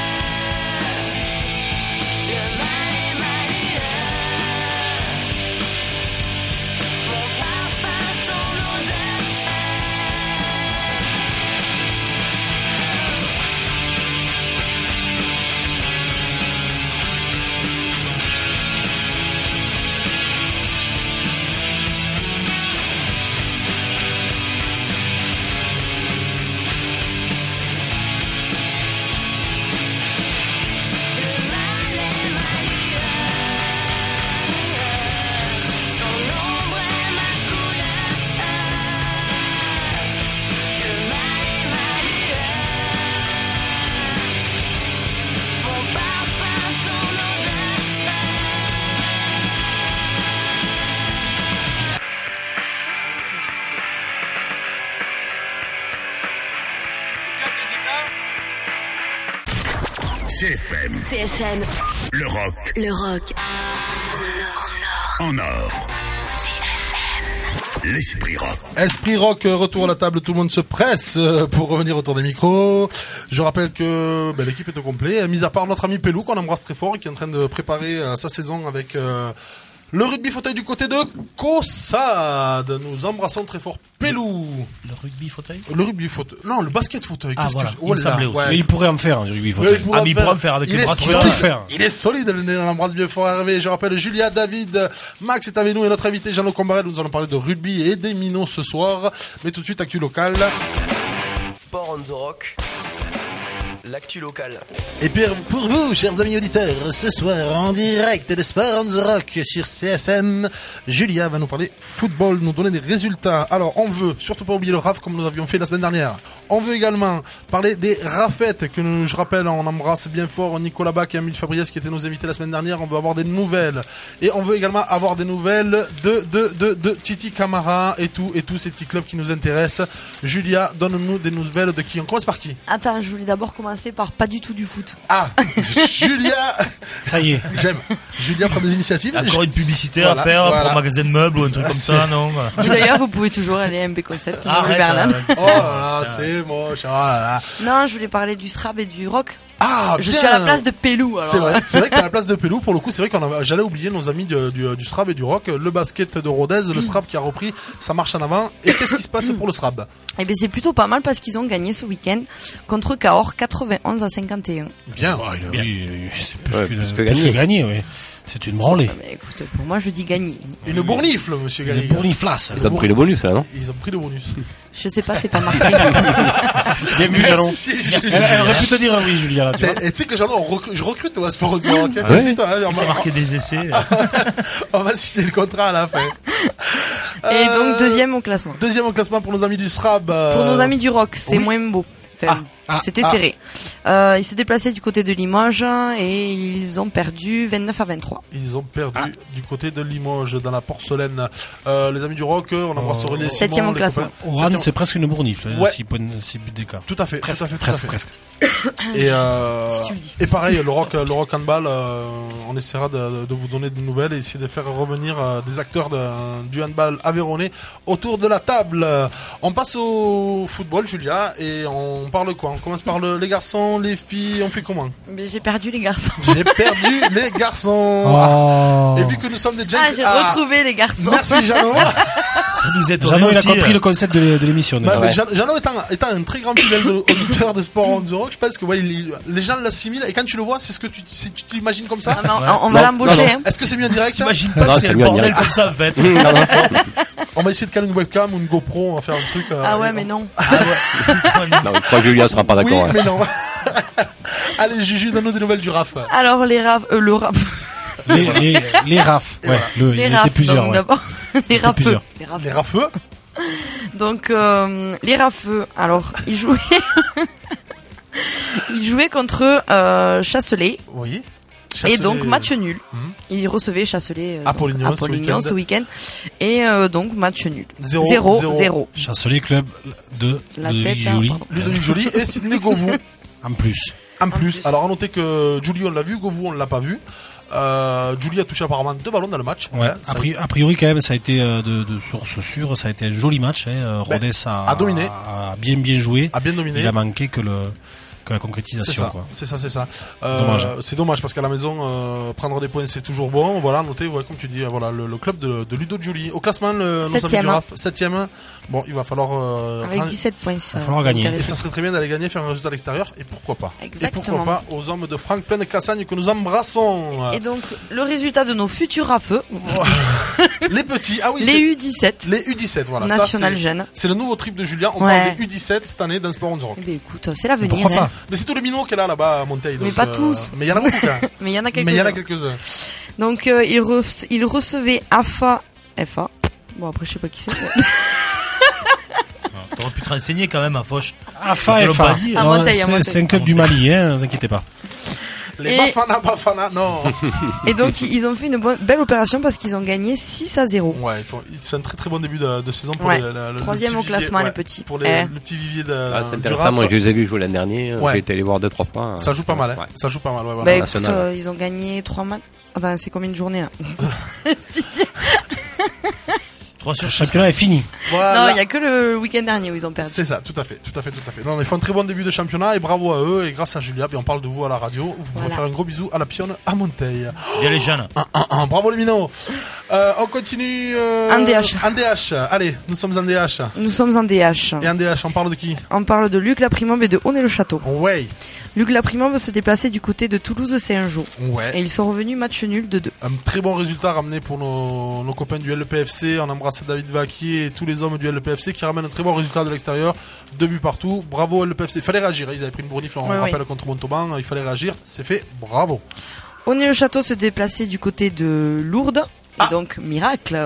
Le mal est ma lueur. Mon parfum, son odeur. Le mal est ma lueur. Son ombre est ma couleur. Le mal est ma lueur. Mon parfum, son odeur. CFM, CFM, le rock le rock. en or. L'esprit rock. Esprit rock, retour à la table, tout le monde se presse pour revenir autour des micros. Je rappelle que l'équipe est au complet, mis à part notre ami Pelou qu'on embrasse très fort, qui est en train de préparer sa saison avec le rugby fauteuil du côté de Caussade. Nous embrassons très fort Pelou. Le rugby fauteuil. Le rugby fauteuil. Non, le basket fauteuil. Ah, Qu'est-ce voilà. que Il me semblait aussi. Mais il pourrait en faire, du rugby Ouais, fauteuil. Ah, mais il pourra en faire avec il les est bras solide. tout faire. Il est solide, on l'embrasse bien fort Hervé. Je rappelle Julia, David, Max est avec nous et notre invité Jean-Luc Combarel. Nous allons parler de rugby et des minots ce soir. Mais tout de suite, actu local. Sport on the rock. L'actu locale. Et puis pour vous, chers amis auditeurs, ce soir en direct de Sport on the Rock sur CFM, Julia va nous parler football, nous donner des résultats. Alors on veut surtout pas oublier le RAF comme nous avions fait la semaine dernière. On veut également parler des Rafettes que je rappelle, on embrasse bien fort Nicolas Bach et Emile Fabriès qui étaient nos invités la semaine dernière. On veut avoir des nouvelles et on veut également avoir des nouvelles de Titi Camara et tous ces petits clubs qui nous intéressent. Julia, donne-nous des nouvelles de qui? On commence par qui? Attends, je voulais d'abord commencer par pas du tout du foot. Ah, Julia. Ça y est. J'aime. Julia prend des initiatives. Encore une publicité Voilà, à faire voilà. pour un magasin de meubles ou un truc comme ça, non? D'ailleurs, vous pouvez toujours aller à MB Concept. Arrête, Bernard. Oh là là, c'est moche. Oh là là. Non, je voulais parler du SRAB et du rock. Ah, Je bien. suis à la place de Pelou. Alors. C'est vrai que t'as la place de Pelou. Pour le coup, c'est vrai j'allais oublier nos amis du SRAB et du rock. Le basket de Rodez, le SRAB qui a repris sa marche en avant. Et qu'est-ce qui se passe pour le SRAB? Eh ben, c'est plutôt pas mal parce qu'ils ont gagné ce week-end contre Cahors 91-51. Bien. Oui, c'est plus Ouais, que, plus que plus gagner. que gagner, oui. C'est une branlée. Mais écoute, pour moi, je dis gagner. Une bournifle, monsieur Une Garrigue. bourniflasse. Ils ont pris le bonus, là, non? Ils ont pris le bonus. Je sais pas, c'est pas marqué. Bien vu, Jalon. Merci. Elle aurait pu te dire oui, Julia, là, tu vois. Et tu sais que je recrute au Sport Rock. ouais. Putain, C'est qui a marqué des essais. on va signer le contrat à la fin. Et donc, deuxième au classement. Deuxième au classement pour nos amis du SRAB. Pour nos amis du rock, c'est oui. moins beau. Enfin, c'était serré. Ils se déplaçaient du côté de Limoges et ils ont perdu 29-23. Ils ont perdu du côté de Limoges dans la porcelaine. Les amis du rock, on embrasse les Septième au classement. Juan, c'est presque une bournifle. Ouais. 6 buts d'écart. Tout à fait. Presque. Et pareil, le rock handball, on essaiera de vous donner des nouvelles et essayer de faire revenir des acteurs du handball aveyronnais autour de la table. On passe au football, Julia, et on parle quoi? On commence par les garçons, les filles, on fait comment? Mais j'ai perdu les garçons. J'ai perdu les garçons. Oh. Et vu que nous sommes des Ah, j'ai retrouvé les garçons. Merci Jeannot. Ça nous étonne Jeannot, il a aussi. compris le concept de l'émission. Bah, déjà. mais Jeannot étant un très grand fidèle auditeur de Sport on the Rock, je pense que les gens l'assimilent et quand tu le vois, c'est ce que tu t'imagines comme ça. Ah, mais on va l'embaucher. Hein. Est-ce que c'est mieux en direct? T'imagines Non, pas que c'est c'est le mieux en bordel direct. comme ça, en fait. On va essayer de caler une webcam ou une GoPro, on va faire un truc. Ah ouais, mais non. Non, je crois que Julia sera pas Oui, d'accord. hein. mais non. Allez, Juju, donne-nous des nouvelles du RAF. Alors, le RAF. Les RAF. Ouais, ils Les étaient RAF, plusieurs. donc, Ouais. d'abord. Les étaient RAFeux. plusieurs. Les RAFeux. Donc, les RAFeux, alors, ils jouaient contre Chasselet. Oui. Et donc match nul. Il recevait Chasselet Apollignon ce week-end. Et donc match nul. 0-0. Chasselet, club de Ludovic Joly. Ludovic Joly et Sidney Govou. En plus. Alors à noter que Joly on l'a vu, Govou on l'a pas vu. Joly a touché apparemment 2 ballons dans le match. Ouais. A priori quand même ça a été de source sûre, ça a été un joli match. Rodez a dominé, a bien joué. A bien dominé. Il a manqué que la concrétisation. C'est ça. Dommage. C'est dommage parce qu'à la maison, prendre des points c'est toujours bon. Voilà, notez, comme tu dis, voilà le club de Ludo Joly. Au classement, nos amis du RAF, 7ème. Bon, il va falloir avec 17 points. Il va falloir gagner. Et ça serait très bien d'aller gagner, faire un résultat à l'extérieur. Et pourquoi pas. Exactement. Et pourquoi pas aux hommes de Franck Pleine Cassagne que nous embrassons. Et donc le résultat de nos futurs rafeux. Les petits, les U17. Les U17, voilà. National jeune. C'est le nouveau trip de Julien. On parle des U17 cette année dans Sport on the Rock. Eh bien, écoute, c'est l'avenir. Pourquoi pas. Mais c'est tous les minots qu'elle a là-bas à Monteil. Mais pas tous. Mais il y en a beaucoup. Mais il y en a quelques-uns. Donc il recevait FA. Bon après je sais pas qui c'est. T'aurais pu te renseigner quand même à Foch. FA. C'est un club du Mali, ne vous inquiétez pas. Les Bafana, non. Et donc ils ont fait une belle opération parce qu'ils ont gagné 6-0. Ouais, c'est un très très bon début de saison pour le troisième au classement, les petits. Pour le petit vivier de. C'est intéressant, moi je les ai vus jouer l'année dernière. J'ai été les voir 2-3 fois. Ça joue pas mal, ça joue pas mal. Ouais. Bah écoute, ils ont gagné 3 matchs. Attends, c'est combien de journées là? 6. Le championnat est fini. Voilà. Non, il y a que le week-end dernier où ils ont perdu. C'est ça, tout à fait. Non, ils font un très bon début de championnat et bravo à eux et grâce à Julia, puis on parle de vous à la radio. Vous pouvez faire un gros bisou à la pionne à Monteil. Bien les jeunes. Bravo les minots. On continue. En DH. En DH. Allez, nous sommes en DH. Et en DH, on parle de qui? On parle de Luc Laprimombe et de Honnay-le-Château. Ouais. Luc Laprimombe se déplaçait du côté de Toulouse-Saint-Jean. Ouais. Et ils sont revenus match nul de 2. Un très bon résultat ramené pour nos copains du LPFC. On embrasse David Vaquier et tous les hommes du LPFC qui ramènent un très bon résultat de l'extérieur. 2 buts partout. Bravo LPFC. Il fallait réagir. Ils avaient pris une bournifle, on rappelle, contre Montauban. Il fallait réagir. C'est fait. Bravo. Honnay-le-Château se déplaçait du côté de Lourdes. Et donc, miracle.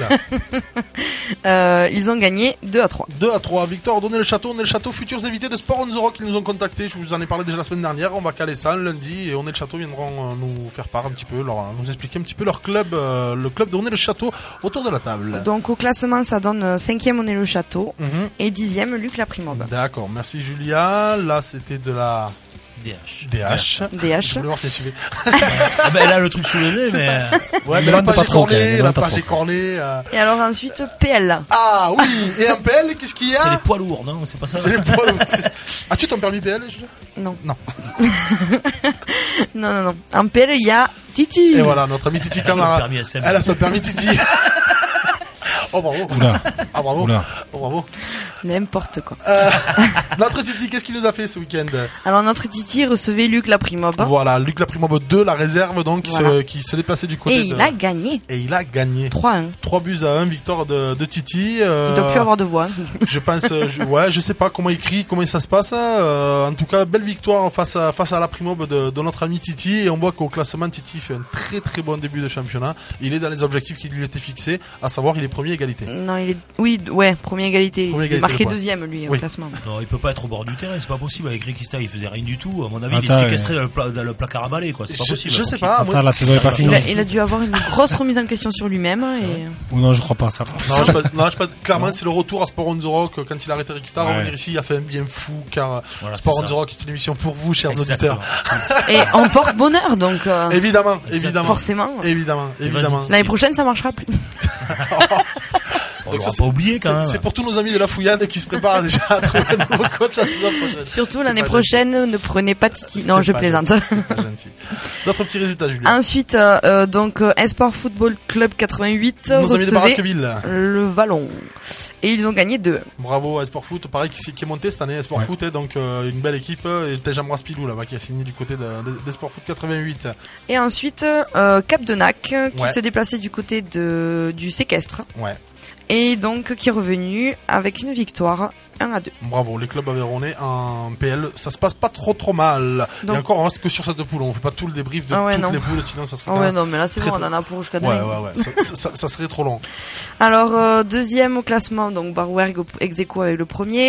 Ils ont gagné 2-3. 2-3. Victoire Honnay-le-Château, futurs invités de Sport on the Rock. Ils nous ont contactés. Je vous en ai parlé déjà la semaine dernière. On va caler ça un lundi et Honnay-le-Château viendront nous faire part un petit peu, nous expliquer un petit peu leur club, le club de Honnay-le-Château autour de la table. Donc, au classement, ça donne 5e Honnay-le-Château et 10e Luc Laprimombe. D'accord. Merci Julia. Là, c'était de la DH. Je voulais voir si elle suivait. Elle a le truc sous le nez, mais. Ouais, mais la page est cornée, Et alors ensuite, PL. Ah oui, et un PL, qu'est-ce qu'il y a? C'est les poids lourds, non? C'est pas ça? C'est les poids lourds. As-tu ton permis PL, Julia? Non. Non. En PL, il y a Titi. Et voilà, notre ami Titi Camara. Elle a son permis Titi. Oh bravo. Bravo. Oh bravo. N'importe quoi. Notre Titi, qu'est-ce qu'il nous a fait ce week-end? Alors notre Titi recevait Luc Laprimombe. Voilà, Luc Laprimombe 2, la réserve donc qui se déplaçait du côté il a gagné. Et il a gagné. 3-1. 3 buts à 1, victoire de Titi. Il doit plus avoir de voix. Je pense, je sais pas comment il crie, comment ça se passe. En tout cas, belle victoire face à Laprimombe de notre ami Titi. Et on voit qu'au classement, Titi fait un très très bon début de championnat. Il est dans les objectifs qui lui étaient fixés, à savoir il est premier égalité. Non, premier égalité. Il est marqué 2e lui au classement. Non, il peut pas être au bord du terrain, c'est pas possible. Avec Rikista, il faisait rien du tout. À mon avis, il est séquestré dans le placard à balai, quoi. C'est pas possible. Je sais pas. La saison est pas finie. Il a dû avoir une grosse remise en question sur lui-même. Ou non, je crois pas ça. Non, clairement, c'est le retour à Sport on the Rock quand il a arrêté Rikista. Revenir ici, il a fait un bien fou car Sport on the Rock est une émission pour vous, chers auditeurs. Et on porte bonheur, donc. Évidemment. Forcément. Évidemment. L'année prochaine, ça marchera plus. Donc ça, pas oublié quand même. C'est pour tous nos amis de la fouillade qui se préparent déjà à trouver un nouveau coach la saison prochaine. Surtout l'année prochaine, ne prenez pas Titi. Non, je plaisante. C'est pas gentil. D'autres petits résultats, Julien. Ensuite, donc Espoir Football Club 88 recevait le Vallon. Et ils ont gagné 2. Bravo à Espoir Foot, pareil qui est monté cette année, Espoir Foot, donc une belle équipe. Et Tejamra Spilou là-bas qui a signé du côté d'Espoir Foot 88. Et ensuite, Cap de Nac qui se déplaçait du côté du séquestre. Ouais. Et donc qui est revenu avec une victoire 1-2. Bravo, les clubs aveyronnais en PL, ça se passe pas trop mal. Donc, et encore, on reste que sur cette poule, on fait pas tout le débrief de toutes les poules, sinon ça serait non, mais là c'est bon, on en a pour jusqu'à demain. Ouais, ça serait trop long. Alors, deuxième au classement, donc Barouergue ex aequo avec le premier.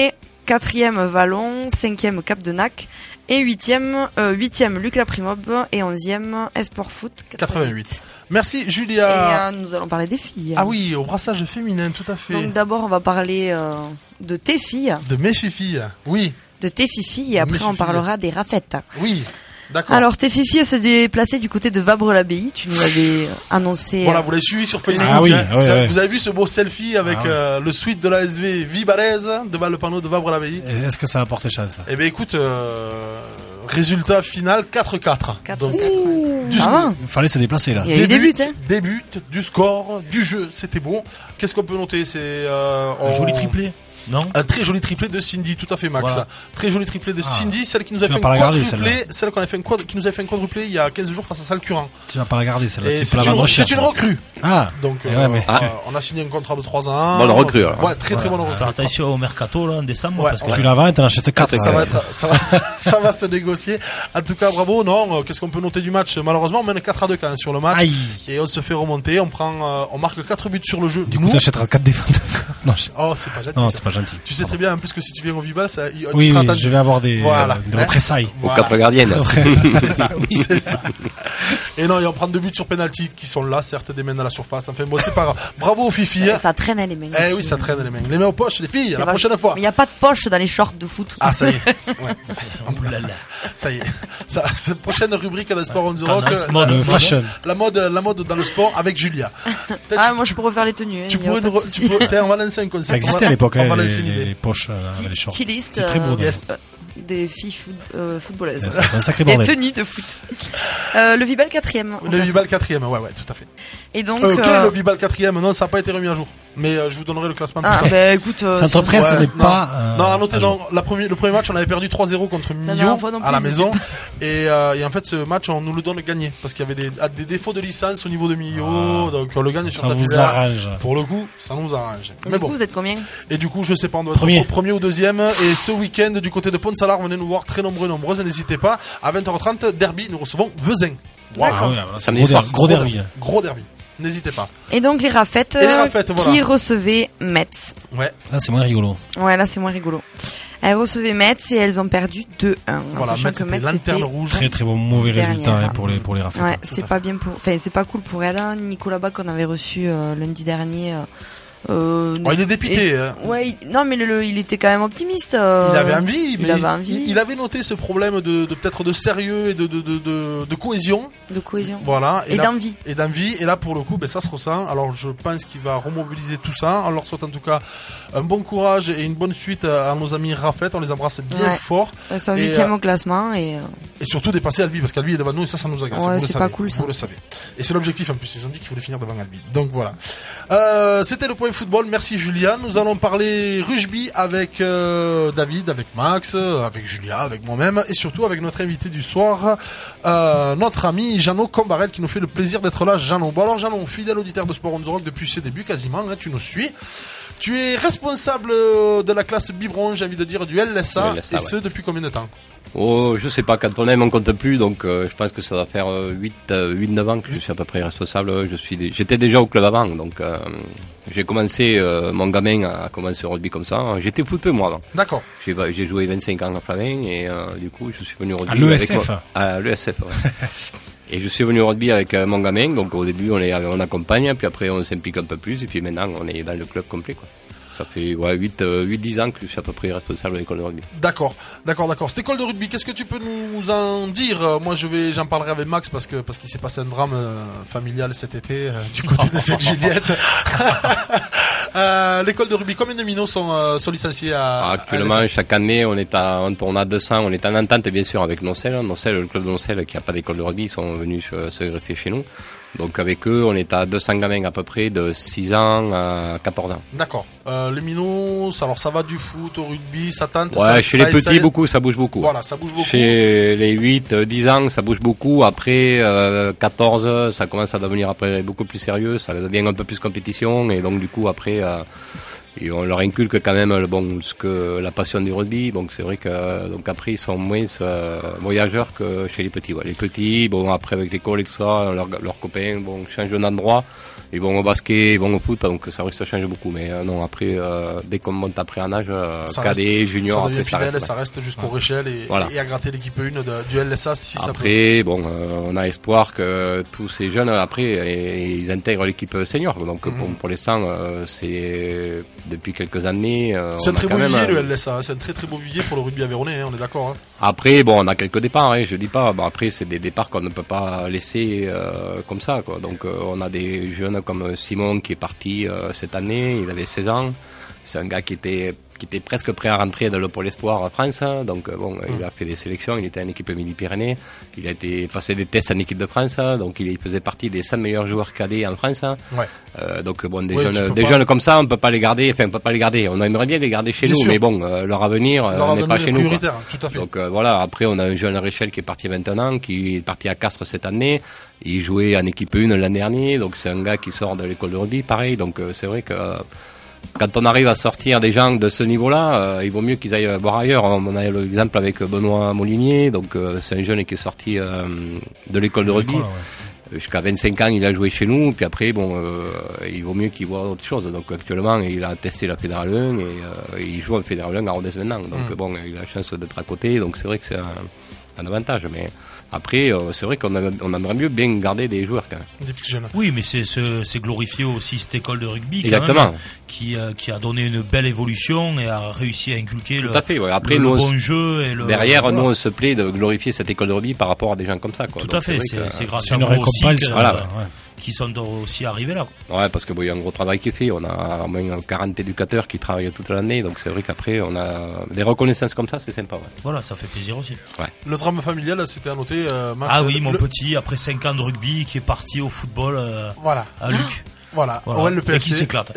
4e Vallon, 5e Cap de Nac et 8e Luc Laprimob et 11e Esport Foot 88. Merci Julia. Et nous allons parler des filles. Ah oui, au brassage féminin, tout à fait. Donc d'abord on va parler de tes filles. De mes filles, oui. De tes filles et après on parlera des rafettes. Oui. D'accord. Alors, tes filles se déplaçaient du côté de Vabre-l'Abbaye. Tu nous l'avais annoncé. Voilà, vous l'avez suivi sur Facebook. Ah oui, hein. Vous avez vu ce beau selfie avec le suite de l'ASV Vibalaise devant le panneau de Vabre-l'Abbaye. Est-ce que ça a porté chance? Eh bien, écoute, résultat final 4-4. Donc, il fallait se déplacer là. Il y a eu des buts, hein. Des buts, du score, du jeu, c'était bon. Qu'est-ce qu'on peut noter? C'est un joli triplé. Non. Un très joli triplé de Cindy, tout à fait Max. Voilà. Très joli triplé de Cindy, celle qui nous a fait un quadruplé, celle qu'on a fait qui nous a fait un quadruplé il y a 15 jours face à Salcurant. Tu vas pas la regarder celle-là. C'est une recrue. Ah. Donc on a signé un contrat de 3 ans. Bonne recrue. Ouais, très bonne recrue. Faire attention au mercato là en décembre parce que tu la vends et t'en achètes 4. Ça va se négocier. En tout cas, bravo. Non, qu'est-ce qu'on peut noter du match? Malheureusement, on mène 4-2 quand même sur le match. Aïe. Et on se fait remonter, on marque 4 buts sur le jeu. Du coup, t'achèteras 4 défendeurs. Oh, c'est pas gentil. Non, c'est pas gentil. Tu sais très bien, en plus, que si tu viens au Vibal, ça, oui, je vais avoir des représailles. Aux 4 gardiennes. C'est ça. Et non, et on prend 2 buts sur penalty, qui sont là, certes, des mains dans la surface. Enfin, bon, c'est pas grave. Bravo aux filles. Ça traîne les mains. Eh oui, ça traîne les mains. Les mains aux poches, les filles, la prochaine fois. Mais il n'y a pas de poche dans les shorts de foot. Ah, ça y est. Ouais. Ça y est. C'est la prochaine rubrique de Sport on the Rock. Fashion. La mode dans le sport avec Julia. Ah, moi, je peux refaire les tenues. On va lancer un concept. Ça existait à l'époque, les poches avec les shorts. C'est très beau. Des filles footballeuses. C'est un sacré bordel. Des tenues de foot. Le Vibal 4e. Le Vibal 4e, ouais, tout à fait. Et donc. Quel est le Vibal 4e? Non, ça n'a pas été remis à jour. Mais je vous donnerai le classement. Ah, bah écoute. Centre-Presse, ce n'est pas. Non, à noter, le premier match, on avait perdu 3-0 contre Millau à la maison. Et en fait, ce match, on nous le donne gagné. Parce qu'il y avait des défauts de licence au niveau de Millau. Donc, on le gagne sur ça vous arrange. Pour le coup, ça nous arrange. Mais bon. Vous êtes combien? Et du coup, je sais pas, on doit être premier ou deuxième. Et ce week-end, du côté de Pont-Salar, venez nous voir très nombreuses. N'hésitez pas. À 20h30, derby, nous recevons Vezin. D'accord. Samedi soir. Gros derby. Gros derby. N'hésitez pas. Et donc les rafettes qui recevaient Metz. Ouais. Là, c'est moins rigolo. Ouais, là, c'est moins rigolo. Elles recevaient Metz et elles ont perdu 2-1. Voilà, sachant que Metz lanterne rouge. Très mauvais résultat pour les rafettes. Ouais, c'est pas bien c'est pas cool pour elle. Nicolas Bach qu'on avait reçu lundi dernier. Il est dépité. Ouais, non, mais il était quand même optimiste. Il avait envie, il avait noté ce problème de peut-être de sérieux et de cohésion. De cohésion. Voilà. Et d'envie. Et là, pour le coup, ça se ressent. Alors, je pense qu'il va remobiliser tout ça. On leur souhaite en tout cas un bon courage et une bonne suite à nos amis Rafet. On les embrasse bien fort. Ils sont 8e au classement et surtout dépasser Albi parce qu'Albi est devant nous et ça nous agace. Ouais, c'est pas cool ça. Vous le savez. Et c'est l'objectif en plus. Ils ont dit qu'il voulaient finir devant Albi. Donc voilà. C'était le point football. Merci Julia. Nous allons parler rugby avec David, avec Max, avec Julia, avec moi-même et surtout avec notre invité du soir, notre ami Jeannot Combarel qui nous fait le plaisir d'être là. Jeannot. Bon alors Jeannot, fidèle auditeur de Sport on the Rock depuis ses débuts quasiment, hein, tu nous suis. Tu es responsable de la classe biberon, j'ai envie de dire, du LSA, et ce depuis combien de temps? Oh, je sais pas, quand on aime on compte plus, donc je pense que ça va faire 8-9 ans que je suis à peu près responsable. J'étais déjà au club avant, donc j'ai commencé, mon gamin a commencé au rugby comme ça. J'étais footeux moi avant. D'accord. J'ai joué 25 ans à Flamin et du coup je suis venu au rugby. À l'ESF. À l'ESF, ouais. Et je suis venu au rugby avec mon gamin, donc au début on accompagne, puis après on s'implique un peu plus, et puis maintenant on est dans le club complet, quoi. Ça fait 8-10 ans que je suis à peu près responsable de l'école de rugby. D'accord. Cette école de rugby, qu'est-ce que tu peux nous en dire? Moi j'en parlerai avec Max parce qu'il s'est passé un drame familial cet été du côté de Sainte-Juliette. L'école de rugby, combien de minots sont licenciés actuellement, chaque année on a 200, on est en entente bien sûr avec Noncel, le club de Noncel qui n'a pas d'école de rugby, ils sont venus se greffer chez nous. Donc avec eux, on est à 200 gamins à peu près de 6 ans à 14 ans. D'accord. Les minots, alors ça va du foot au rugby, ça tente? Ouais, chez les petits, ça bouge beaucoup. Voilà, ça bouge beaucoup. Chez les 8-10 ans, ça bouge beaucoup. Après 14, ça commence à devenir après beaucoup plus sérieux, ça devient un peu plus compétition. Et donc du coup, après Et on leur inculque quand même la passion du rugby. Donc c'est vrai que donc après ils sont moins voyageurs que chez les petits. Ouais. Les petits, après avec l'école et tout ça, leurs copains changent d'endroit. Ils vont au basket, ils vont au foot, donc ça change beaucoup. Mais non, après dès qu'on monte après en âge, cadet, junior, ça devient fidèle, ça reste jusqu'au Réchelle et à gratter l'équipe 1 du LSA si ça peut. Après, on a espoir que tous ces jeunes après ils intègrent l'équipe senior. Donc pour l'instant, c'est depuis quelques années. C'est un très beau vivier le LSA, c'est un très très beau vivier pour le rugby aveyronais, on est d'accord. Hein. Après, on a quelques départs, je dis pas. Après, c'est des départs qu'on ne peut pas laisser comme ça, quoi. Donc on a des jeunes comme Simon qui est parti cette année, il avait 16 ans. C'est un gars qui était presque prêt à rentrer dans le pôle espoir en France. Donc il a fait des sélections, il était en équipe Midi-Pyrénées, il a été passé des tests en équipe de France, donc il faisait partie des 100 meilleurs joueurs cadets en France. Ouais. Donc des jeunes comme ça, on peut pas les garder, on aimerait bien les garder chez bien nous, sûr. mais leur avenir n'est pas chez nous. Prioritaire, tout à fait. Donc voilà, après on a un jeune Réchelle qui est parti maintenant, qui est parti à Castres cette année. Il jouait en équipe 1 l'an dernier, donc c'est un gars qui sort de l'école de rugby, pareil. Donc c'est vrai que quand on arrive à sortir des gens de ce niveau-là, il vaut mieux qu'ils aillent voir ailleurs. On a l'exemple avec Benoît Molinier, donc c'est un jeune qui est sorti de l'école de rugby. Jusqu'à 25 ans, il a joué chez nous, puis après, il vaut mieux qu'il voit autre chose. Donc actuellement, il a testé la Fédérale 1 et il joue en Fédérale 1 à Rodez maintenant. Donc il a la chance d'être à côté, donc c'est vrai que c'est un avantage. Mais après, c'est vrai qu'on aimerait mieux bien garder des joueurs quand même. Des petits jeunes. Oui, mais c'est glorifié aussi cette école de rugby. Exactement. Quand même, qui a donné une belle évolution et a réussi à inculquer tout à fait, ouais. Après, le bon jeu. Et derrière, voilà. nous, on se plaît de glorifier cette école de rugby par rapport à des gens comme ça, quoi. Tout donc, à fait, c'est grâce à une vous aussi récompense. qui sont aussi arrivés là. Ouais, parce que il y a un gros travail qui est fait. On a au moins 40 éducateurs qui travaillent toute l'année, donc c'est vrai qu'après, on a des reconnaissances comme ça, c'est sympa. Ouais. Voilà, ça fait plaisir aussi. Ouais. Le drame familial, c'était à noter. Mon petit, après 5 ans de rugby, qui est parti au football à Luc. Voilà. Ouais, le PSC. Et qui s'éclate.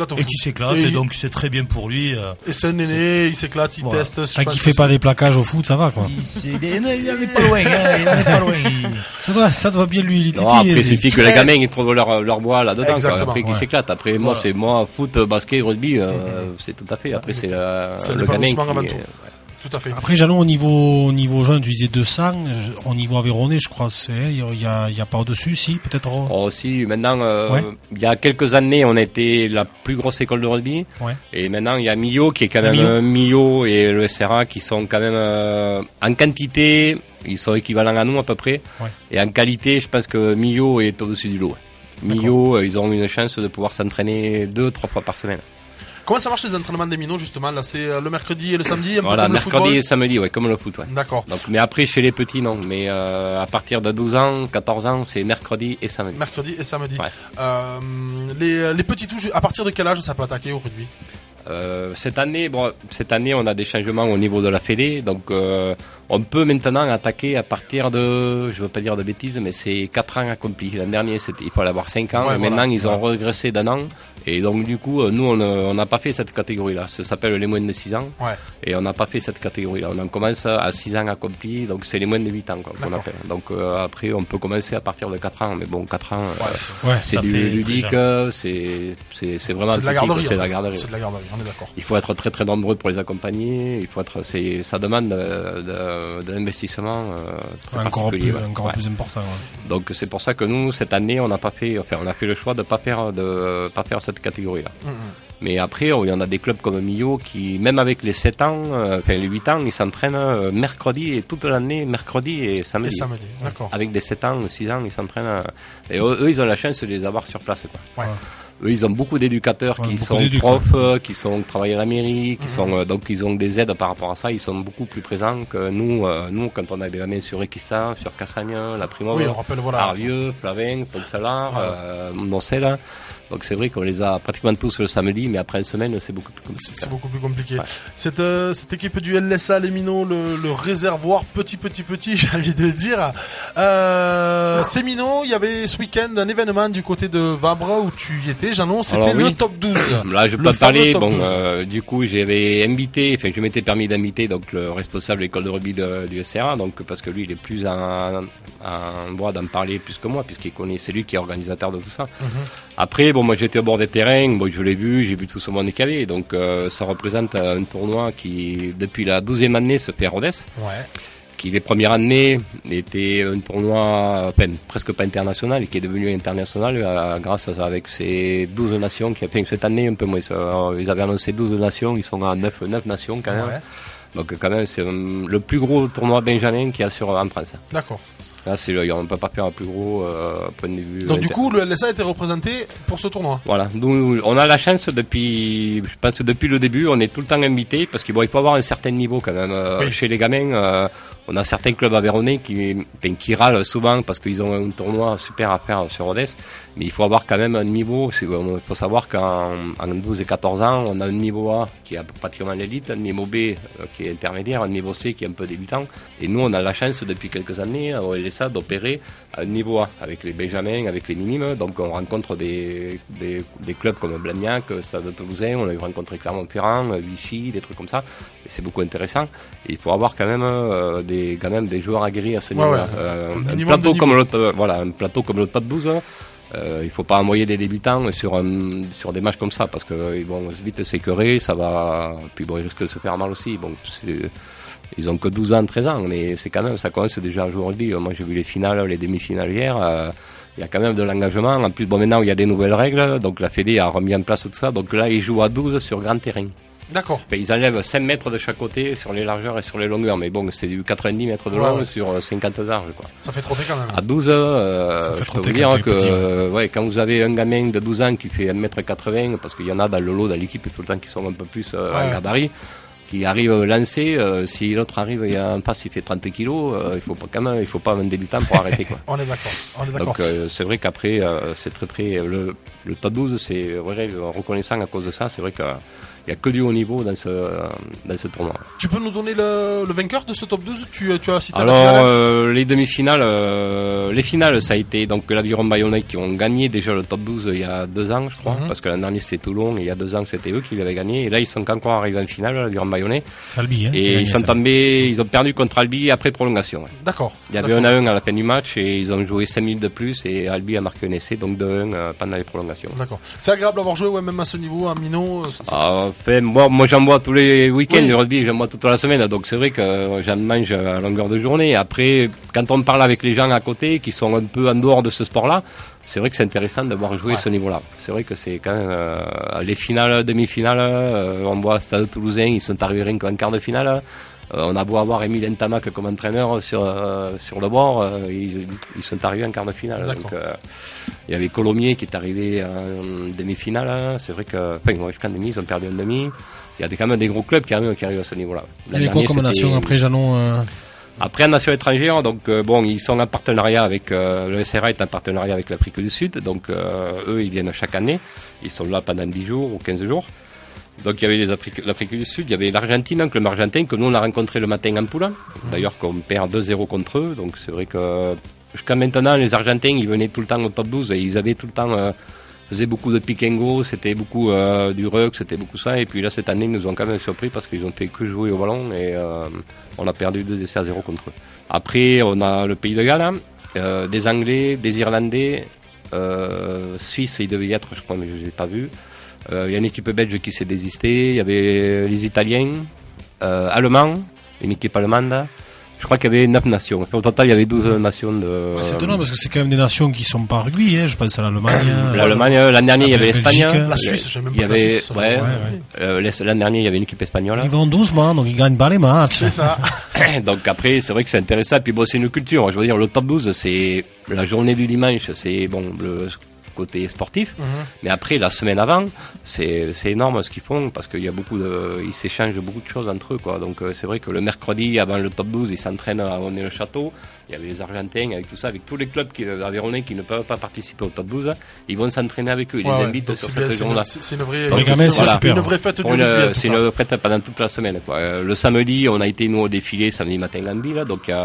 Et donc c'est très bien pour lui. Et c'est un aîné, il s'éclate, il teste. Tant qu'il fait pas des plaquages au foot, ça va, quoi. Il n'est pas loin, Ça doit bien lui titiller. Après, il suffit que les gamins ils trouvent leur bois là-dedans, quoi. Après qu'ils s'éclatent. Après, moi, foot, basket, rugby, c'est tout à fait. Après, c'est le gamin qui... Tout à fait. Après, Jeannot, au niveau jeune, tu disais 200, au niveau aveyronais, je crois, il y a pas au-dessus, si, peut-être. Oh, si, maintenant, il y a quelques années, on était la plus grosse école de rugby. Ouais. Et maintenant, il y a Millau, qui est quand même Millau et le SRA, qui sont quand même, en quantité, ils sont équivalents à nous, à peu près. Ouais. Et en qualité, je pense que Millau est au-dessus du lot. Millau, ils ont une chance de pouvoir s'entraîner 2-3 fois par semaine. Comment ça marche les entraînements des minots justement là, c'est le mercredi et le samedi, voilà, comme mercredi et samedi, comme le foot. Ouais. D'accord. Donc, mais après chez les petits non, mais à partir de 12 ans, 14 ans, c'est mercredi et samedi. Mercredi et samedi. Ouais. Les petits touches, à partir de quel âge ça peut attaquer au rugby? Cette année, on a des changements au niveau de la fédé, donc on peut maintenant attaquer à partir de, je veux pas dire de bêtises, mais c'est 4 ans accomplis. L'an dernier, il fallait avoir 5 ans, et maintenant ils ont régressé d'un an, et donc du coup, nous on n'a pas fait cette catégorie-là. Ça s'appelle les moins de 6 ans, et on n'a pas fait cette catégorie-là. On en commence à 6 ans accomplis, donc c'est les moins de 8 ans qu'on appelle. Donc après, on peut commencer à partir de 4 ans, mais bon, 4 ans, c'est du ludique, c'est vraiment c'est de la garderie. C'est de la garderie. C'est de la garderie. On est d'accord. Il faut être très très nombreux pour les accompagner. Il faut être, ça demande de l'investissement encore plus important. Ouais. Donc c'est pour ça que nous cette année on a fait le choix de pas faire cette catégorie-là. Mais après il y en a des clubs comme Millau qui même avec les 7 ans, les 8 ans, ils s'entraînent mercredi et toute l'année mercredi et samedi. D'accord. Avec des 7 ans, 6 ans, ils s'entraînent et eux ils ont la chance de les avoir sur place, quoi. Ouais. Eux, ils ont beaucoup d'éducateurs qui sont profs, qui sont travaillés à la mairie, qui sont donc ils ont des aides par rapport à ça. Ils sont beaucoup plus présents que nous. Nous, quand on a des gamins sur Equistan, sur Cassagne, la Primauve, Arvieux, Flavin, Pont-Salar, Noncel. Donc c'est vrai qu'on les a pratiquement tous le samedi, mais après une semaine, c'est beaucoup plus compliqué. C'est beaucoup plus compliqué. Ouais. Cette équipe du LSA, les Minots, le réservoir petit, j'ai envie de dire. Ces Minots, il y avait ce week-end un événement du côté de Vabre où tu y étais. c'était, Jeannot, c'était Alors, le oui. top 12. Là, je Le peux en fameux parler. top Bon, 12. du coup, j'avais invité, enfin, je m'étais permis d'inviter donc le responsable de l'école de rugby du SRA, donc parce que lui, il est plus en droit d'en parler plus que moi, puisqu'il connaît, c'est lui qui est organisateur de tout ça. Après, bon, moi, j'étais au bord des terrains, bon, je l'ai vu, j'ai vu tout ce monde qu'il y avait, donc ça représente un tournoi qui, depuis la 12e année, se fait à Rodez. Ouais. Qui les premières années était un tournoi presque pas international et qui est devenu international grâce à avec ces 12 nations qui a fait cette année un peu moins. Ils avaient annoncé 12 nations, ils sont à 9 nations quand même. Ouais. Donc quand même c'est le plus gros tournoi benjamin qu'il y a en France. D'accord. Là on ne peut pas faire un plus gros point de vue. Donc du coup, le LSA a été représenté pour ce tournoi. Voilà, nous on a la chance depuis le début, on est tout le temps invité parce qu'il faut avoir un certain niveau quand même Oui. chez les gamins. On a certains clubs aveyronnais qui râlent souvent parce qu'ils ont un tournoi super à faire sur Rodez, mais il faut avoir quand même un niveau. Il faut savoir qu'en 12 et 14 ans, on a un niveau A qui est pratiquement l'élite, un niveau B qui est intermédiaire, un niveau C qui est un peu débutant. Et nous, on a la chance depuis quelques années au LSA d'opérer à un niveau A avec les benjamins, avec les minimes. Donc on rencontre des clubs comme Blagnac, Stade Toulousain, on a rencontré Clermont-Ferrand, Vichy, des trucs comme ça. Et c'est beaucoup intéressant. Et il faut avoir quand même des joueurs aguerris à ce niveau-là. Un plateau comme un plateau comme le top 12. Il faut pas envoyer des débutants sur des matchs comme ça parce que ils vont vite s'écœurer, ça va. Puis bon, ils risquent de se faire mal aussi. Bon, ils ont que 12 ans, 13 ans, mais c'est quand même, ça commence déjà à jouer au rugby. Moi, j'ai vu les finales, les demi-finales hier. Il y a quand même de l'engagement. En plus, bon, maintenant, il y a des nouvelles règles, donc la Fédé a remis en place tout ça. Donc là, ils jouent à 12 sur grand terrain. D'accord. Enfin, ils enlèvent 5 mètres de chaque côté sur les largeurs et sur les longueurs, mais bon, c'est du 90 mètres de long sur 50 larges, quoi. Ça fait trotter quand même. À 12, je peux vous dire que, quand vous avez un gamin de 12 ans qui fait 1m80, parce qu'il y en a dans le lot, dans l'équipe, tout le temps qui sont un peu plus en gabarit, qui arrive lancé, si l'autre arrive et en face il fait 30 kilos, il faut pas un débutant pour arrêter, quoi. On est d'accord. Donc c'est vrai qu'après c'est très le top 12 c'est vrai reconnaissant à cause de ça, c'est vrai qu'il y a que du haut niveau dans ce tournoi. Tu peux nous donner le vainqueur de ce top 12? Tu as cité alors les demi-finales, les finales ça a été donc l'Aviron Bayonnais qui ont gagné déjà le top 12 il y a 2 ans je crois, parce que l'an dernier c'était Toulon et il y a 2 ans c'était eux qui l'avaient gagné et là ils sont encore arrivés en finale l'Aviron Bayonnais. C'est Albi, hein, et ils sont tombés, ils ont perdu contre Albi après prolongation. Ouais. D'accord. Il y avait 1-1 à la fin du match et ils ont joué 5 minutes de plus et Albi a marqué un essai donc 2-1 pendant les prolongations. D'accord. C'est agréable d'avoir joué même à ce niveau, à Minot. Moi j'en bois tous les week-ends le rugby, j'en bois toute la semaine donc c'est vrai que j'en mange à longueur de journée. Après quand on parle avec les gens à côté qui sont un peu en dehors de ce sport-là, c'est vrai que c'est intéressant d'avoir joué ce niveau-là. C'est vrai que c'est quand même les finales, demi-finales, on voit Stade Toulousain, ils sont arrivés rien qu'en quart de finale. On a beau avoir Émile Ntamak comme entraîneur sur le bord, ils sont arrivés en quart de finale. Donc il y avait Colomiers qui est arrivé en demi-finale. C'est vrai que ils ont perdu en demi. Il y a quand même des gros clubs qui arrivent à ce niveau-là. Il y avait quoi comme nation après Jeannot Après en nation étrangère, donc ils sont en partenariat avec le SRA est en partenariat avec l'Afrique du Sud, donc eux ils viennent chaque année, ils sont là pendant 10 jours ou 15 jours. Donc il y avait l'Afrique du Sud, il y avait l'Argentine, un club argentin que nous on a rencontré le matin en poule. D'ailleurs qu'on perd 2-0 contre eux, donc c'est vrai que jusqu'à maintenant les Argentins ils venaient tout le temps au top 12 et ils avaient tout le temps faisaient beaucoup de pick and go, c'était beaucoup du ruck, c'était beaucoup ça. Et puis là cette année ils nous ont quand même surpris parce qu'ils ont fait que jouer au ballon et on a perdu 2-0 contre eux. Après on a le pays de Galles, des Anglais, des Irlandais, Suisse il devait y être je crois mais je les ai pas vus. Il y a une équipe belge qui s'est désistée, il y avait les Italiens, Allemands, une équipe allemande. Je crois qu'il y avait 9 nations. Au total, il y avait 12 nations de... c'est étonnant parce que c'est quand même des nations qui sont pas rugby, hein. Je pense à l'Allemagne. L'Allemagne, l'an dernier, il y avait l'Espagne. La Suisse, j'ai même pas la Suisse. L'an dernier, il y avait une équipe espagnole. Ils vont doucement, donc ils gagnent pas les matchs. C'est ça. Donc après, c'est vrai que c'est intéressant. Puis bon, c'est une culture. Je veux dire, le top 12, c'est la journée du dimanche, c'est le côté sportif, mais après la semaine avant c'est énorme ce qu'ils font parce qu'il y a ils s'échangent beaucoup de choses entre eux quoi. Donc c'est vrai que le mercredi avant le top 12 ils s'entraînent à René-le-Château, il y avait les Argentins avec tout ça, avec tous les clubs aveyronnais qui ne peuvent pas participer au top 12, ils vont s'entraîner avec eux, ils les invitent sur cette journée-là. C'est une vraie une vraie fête du rugby. C'est une fête pendant toute la semaine quoi. Le samedi on a été nous au défilé samedi matin en ville, donc il y a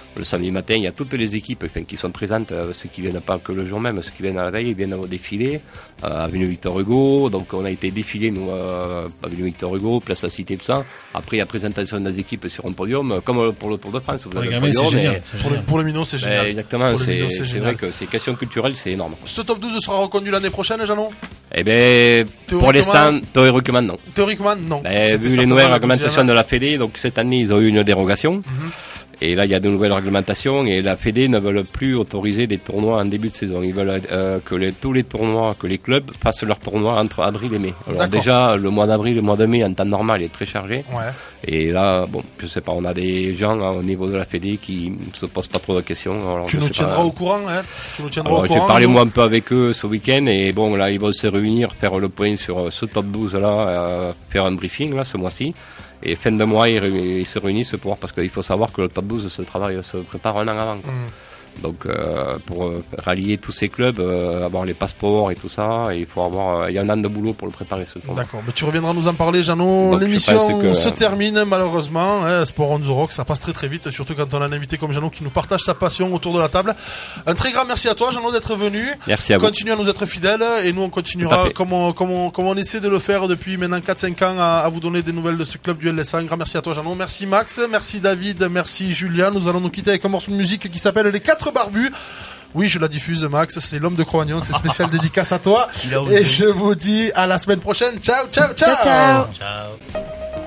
le samedi matin, il y a toutes les équipes qui sont présentes, ceux qui viennent pas que le jour même, ceux qui viennent à la veille, ils viennent au défilé, avenue Victor Hugo, donc on a été défilé, nous, avenue Victor Hugo, Place à Cité, tout ça. Après, il y a présentation des équipes sur un podium, comme pour le Tour de France. Pour les gamins, c'est génial. Pour le minot, c'est génial. Exactement, c'est vrai que c'est question culturelle, c'est énorme. Ce top 12 sera reconduit l'année prochaine, Jeannot? Eh ben, pour l'instant, théoriquement, non. Théoriquement, non. Vu les nouvelles réglementations de la Fédé, donc cette année, ils ont eu une dérogation. Et là, il y a de nouvelles réglementations et la Fédé ne veut plus autoriser des tournois en début de saison. Ils veulent que tous les tournois, que les clubs fassent leurs tournois entre avril et mai. Alors déjà, le mois d'avril, le mois de mai, en temps normal, est très chargé. Ouais. Et là, bon, je sais pas, on a des gens au niveau de la Fédé qui se posent pas trop de questions. Alors, tu nous tiendras au courant, hein? Tu nous tiendras au courant. J'ai parlé moi un peu avec eux ce week-end et bon, là, ils vont se réunir, faire le point sur ce top 12 là, faire un briefing là ce mois-ci. Et fin de mois, ils se réunissent pour voir, parce qu'il faut savoir que le top 12 se prépare un an avant. Donc, pour rallier tous ces clubs, avoir les passeports et tout ça, il faut il y a un an de boulot pour le préparer ce tournoi. D'accord, mais tu reviendras nous en parler, Jeannot. L'émission se termine malheureusement. Sport on the Rock, ça passe très très vite, surtout quand on a un invité comme Jeannot qui nous partage sa passion autour de la table. Un très grand merci à toi, Jeannot, d'être venu. Merci à vous. Continue à nous être fidèles et nous on continuera comme on essaie de le faire depuis maintenant 4-5 ans à vous donner des nouvelles de ce club du LS1. Un grand merci à toi, Jeannot. Merci Max, merci David, merci Julien. Nous allons nous quitter avec un morceau de musique qui s'appelle Les 4 Barbus. Oui, je la diffuse, Max. C'est l'homme de Cro-Magnon. C'est spécial dédicace à toi. Et je vous dis à la semaine prochaine. Ciao, ciao, ciao. Ciao, ciao. Ciao.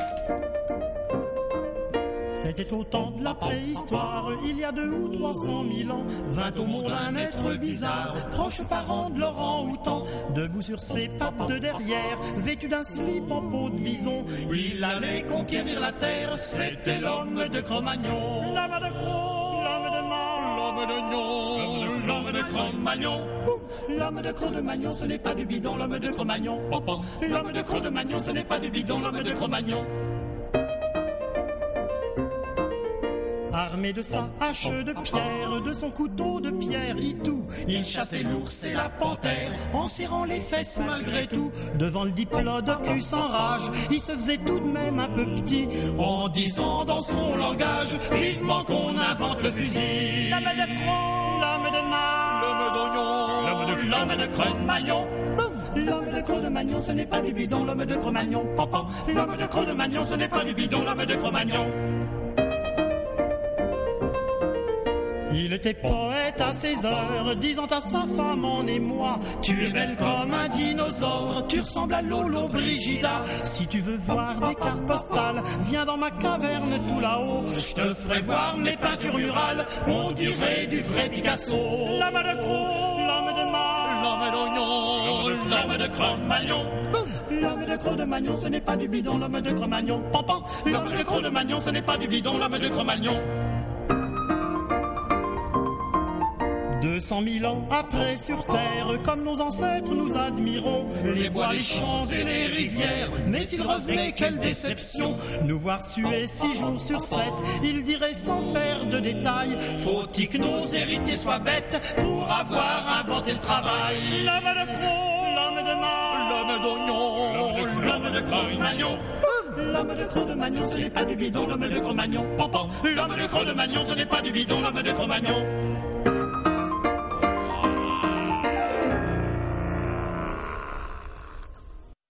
C'était au temps de la préhistoire, il y a 200 ou 300 000 ans, vint au monde un être bizarre, proche parent de l'orang-outan, debout sur ses pattes de derrière, vêtu d'un slip en peau de bison, il allait conquérir la terre, c'était l'homme de Cro-Magnon. L'homme de Cro, l'homme de Man, l'homme de Gnon, l'homme de Cro-Magnon. L'homme de Cro-Magnon, ce n'est pas du bidon, l'homme de Cro-Magnon. L'homme de Cro-Magnon, ce n'est pas du bidon, l'homme de Cro-Magnon. Armé de sa hache de pierre, de son couteau de pierre itou, il chassait l'ours et la panthère, en serrant les fesses malgré tout. Devant le diplodocus en rage, il se faisait tout de même un peu petit, en disant dans son langage, vivement qu'on invente le fusil. L'homme de Cro, l'homme de Man, l'homme d'Oignon, l'homme de Cro-Magnon. L'homme de Cro-Magnon, ce n'est pas du bidon, l'homme de Cro-Magnon. L'homme de Cro-Magnon, ce n'est pas du bidon, l'homme de Cro-Magnon. Il était poète à ses heures, disant à sa femme en émoi, tu es belle comme un dinosaure, tu ressembles à Lolo Brigida. Si tu veux voir des cartes postales, viens dans ma caverne tout là-haut, je te ferai voir mes peintures murales, on dirait du vrai Picasso. L'homme de Cro, l'homme de Man, l'homme d'Oignon, l'homme de Cro-Magnon. L'homme de Cro-Magnon, ce n'est pas du bidon, l'homme de Cro-Magnon. L'homme de Cro-Magnon, ce n'est pas du bidon, l'homme de Cro-Magnon. 200 000 ans après sur terre, comme nos ancêtres nous admirons les bois, les champs et les rivières. Mais s'il revenait, quelle déception, nous voir suer 6 jours sur 7, il dirait sans faire de détails, faut-il que nos héritiers soient bêtes pour avoir inventé le travail. L'homme de Cro, l'homme de Man, l'homme d'Oignon, l'homme de Cro-Magnon. L'homme de Cro-Magnon, ce n'est pas du bidon, l'homme de Cro-Magnon. L'homme de Cro-Magnon, ce n'est pas du bidon, l'homme de Cro-Magnon.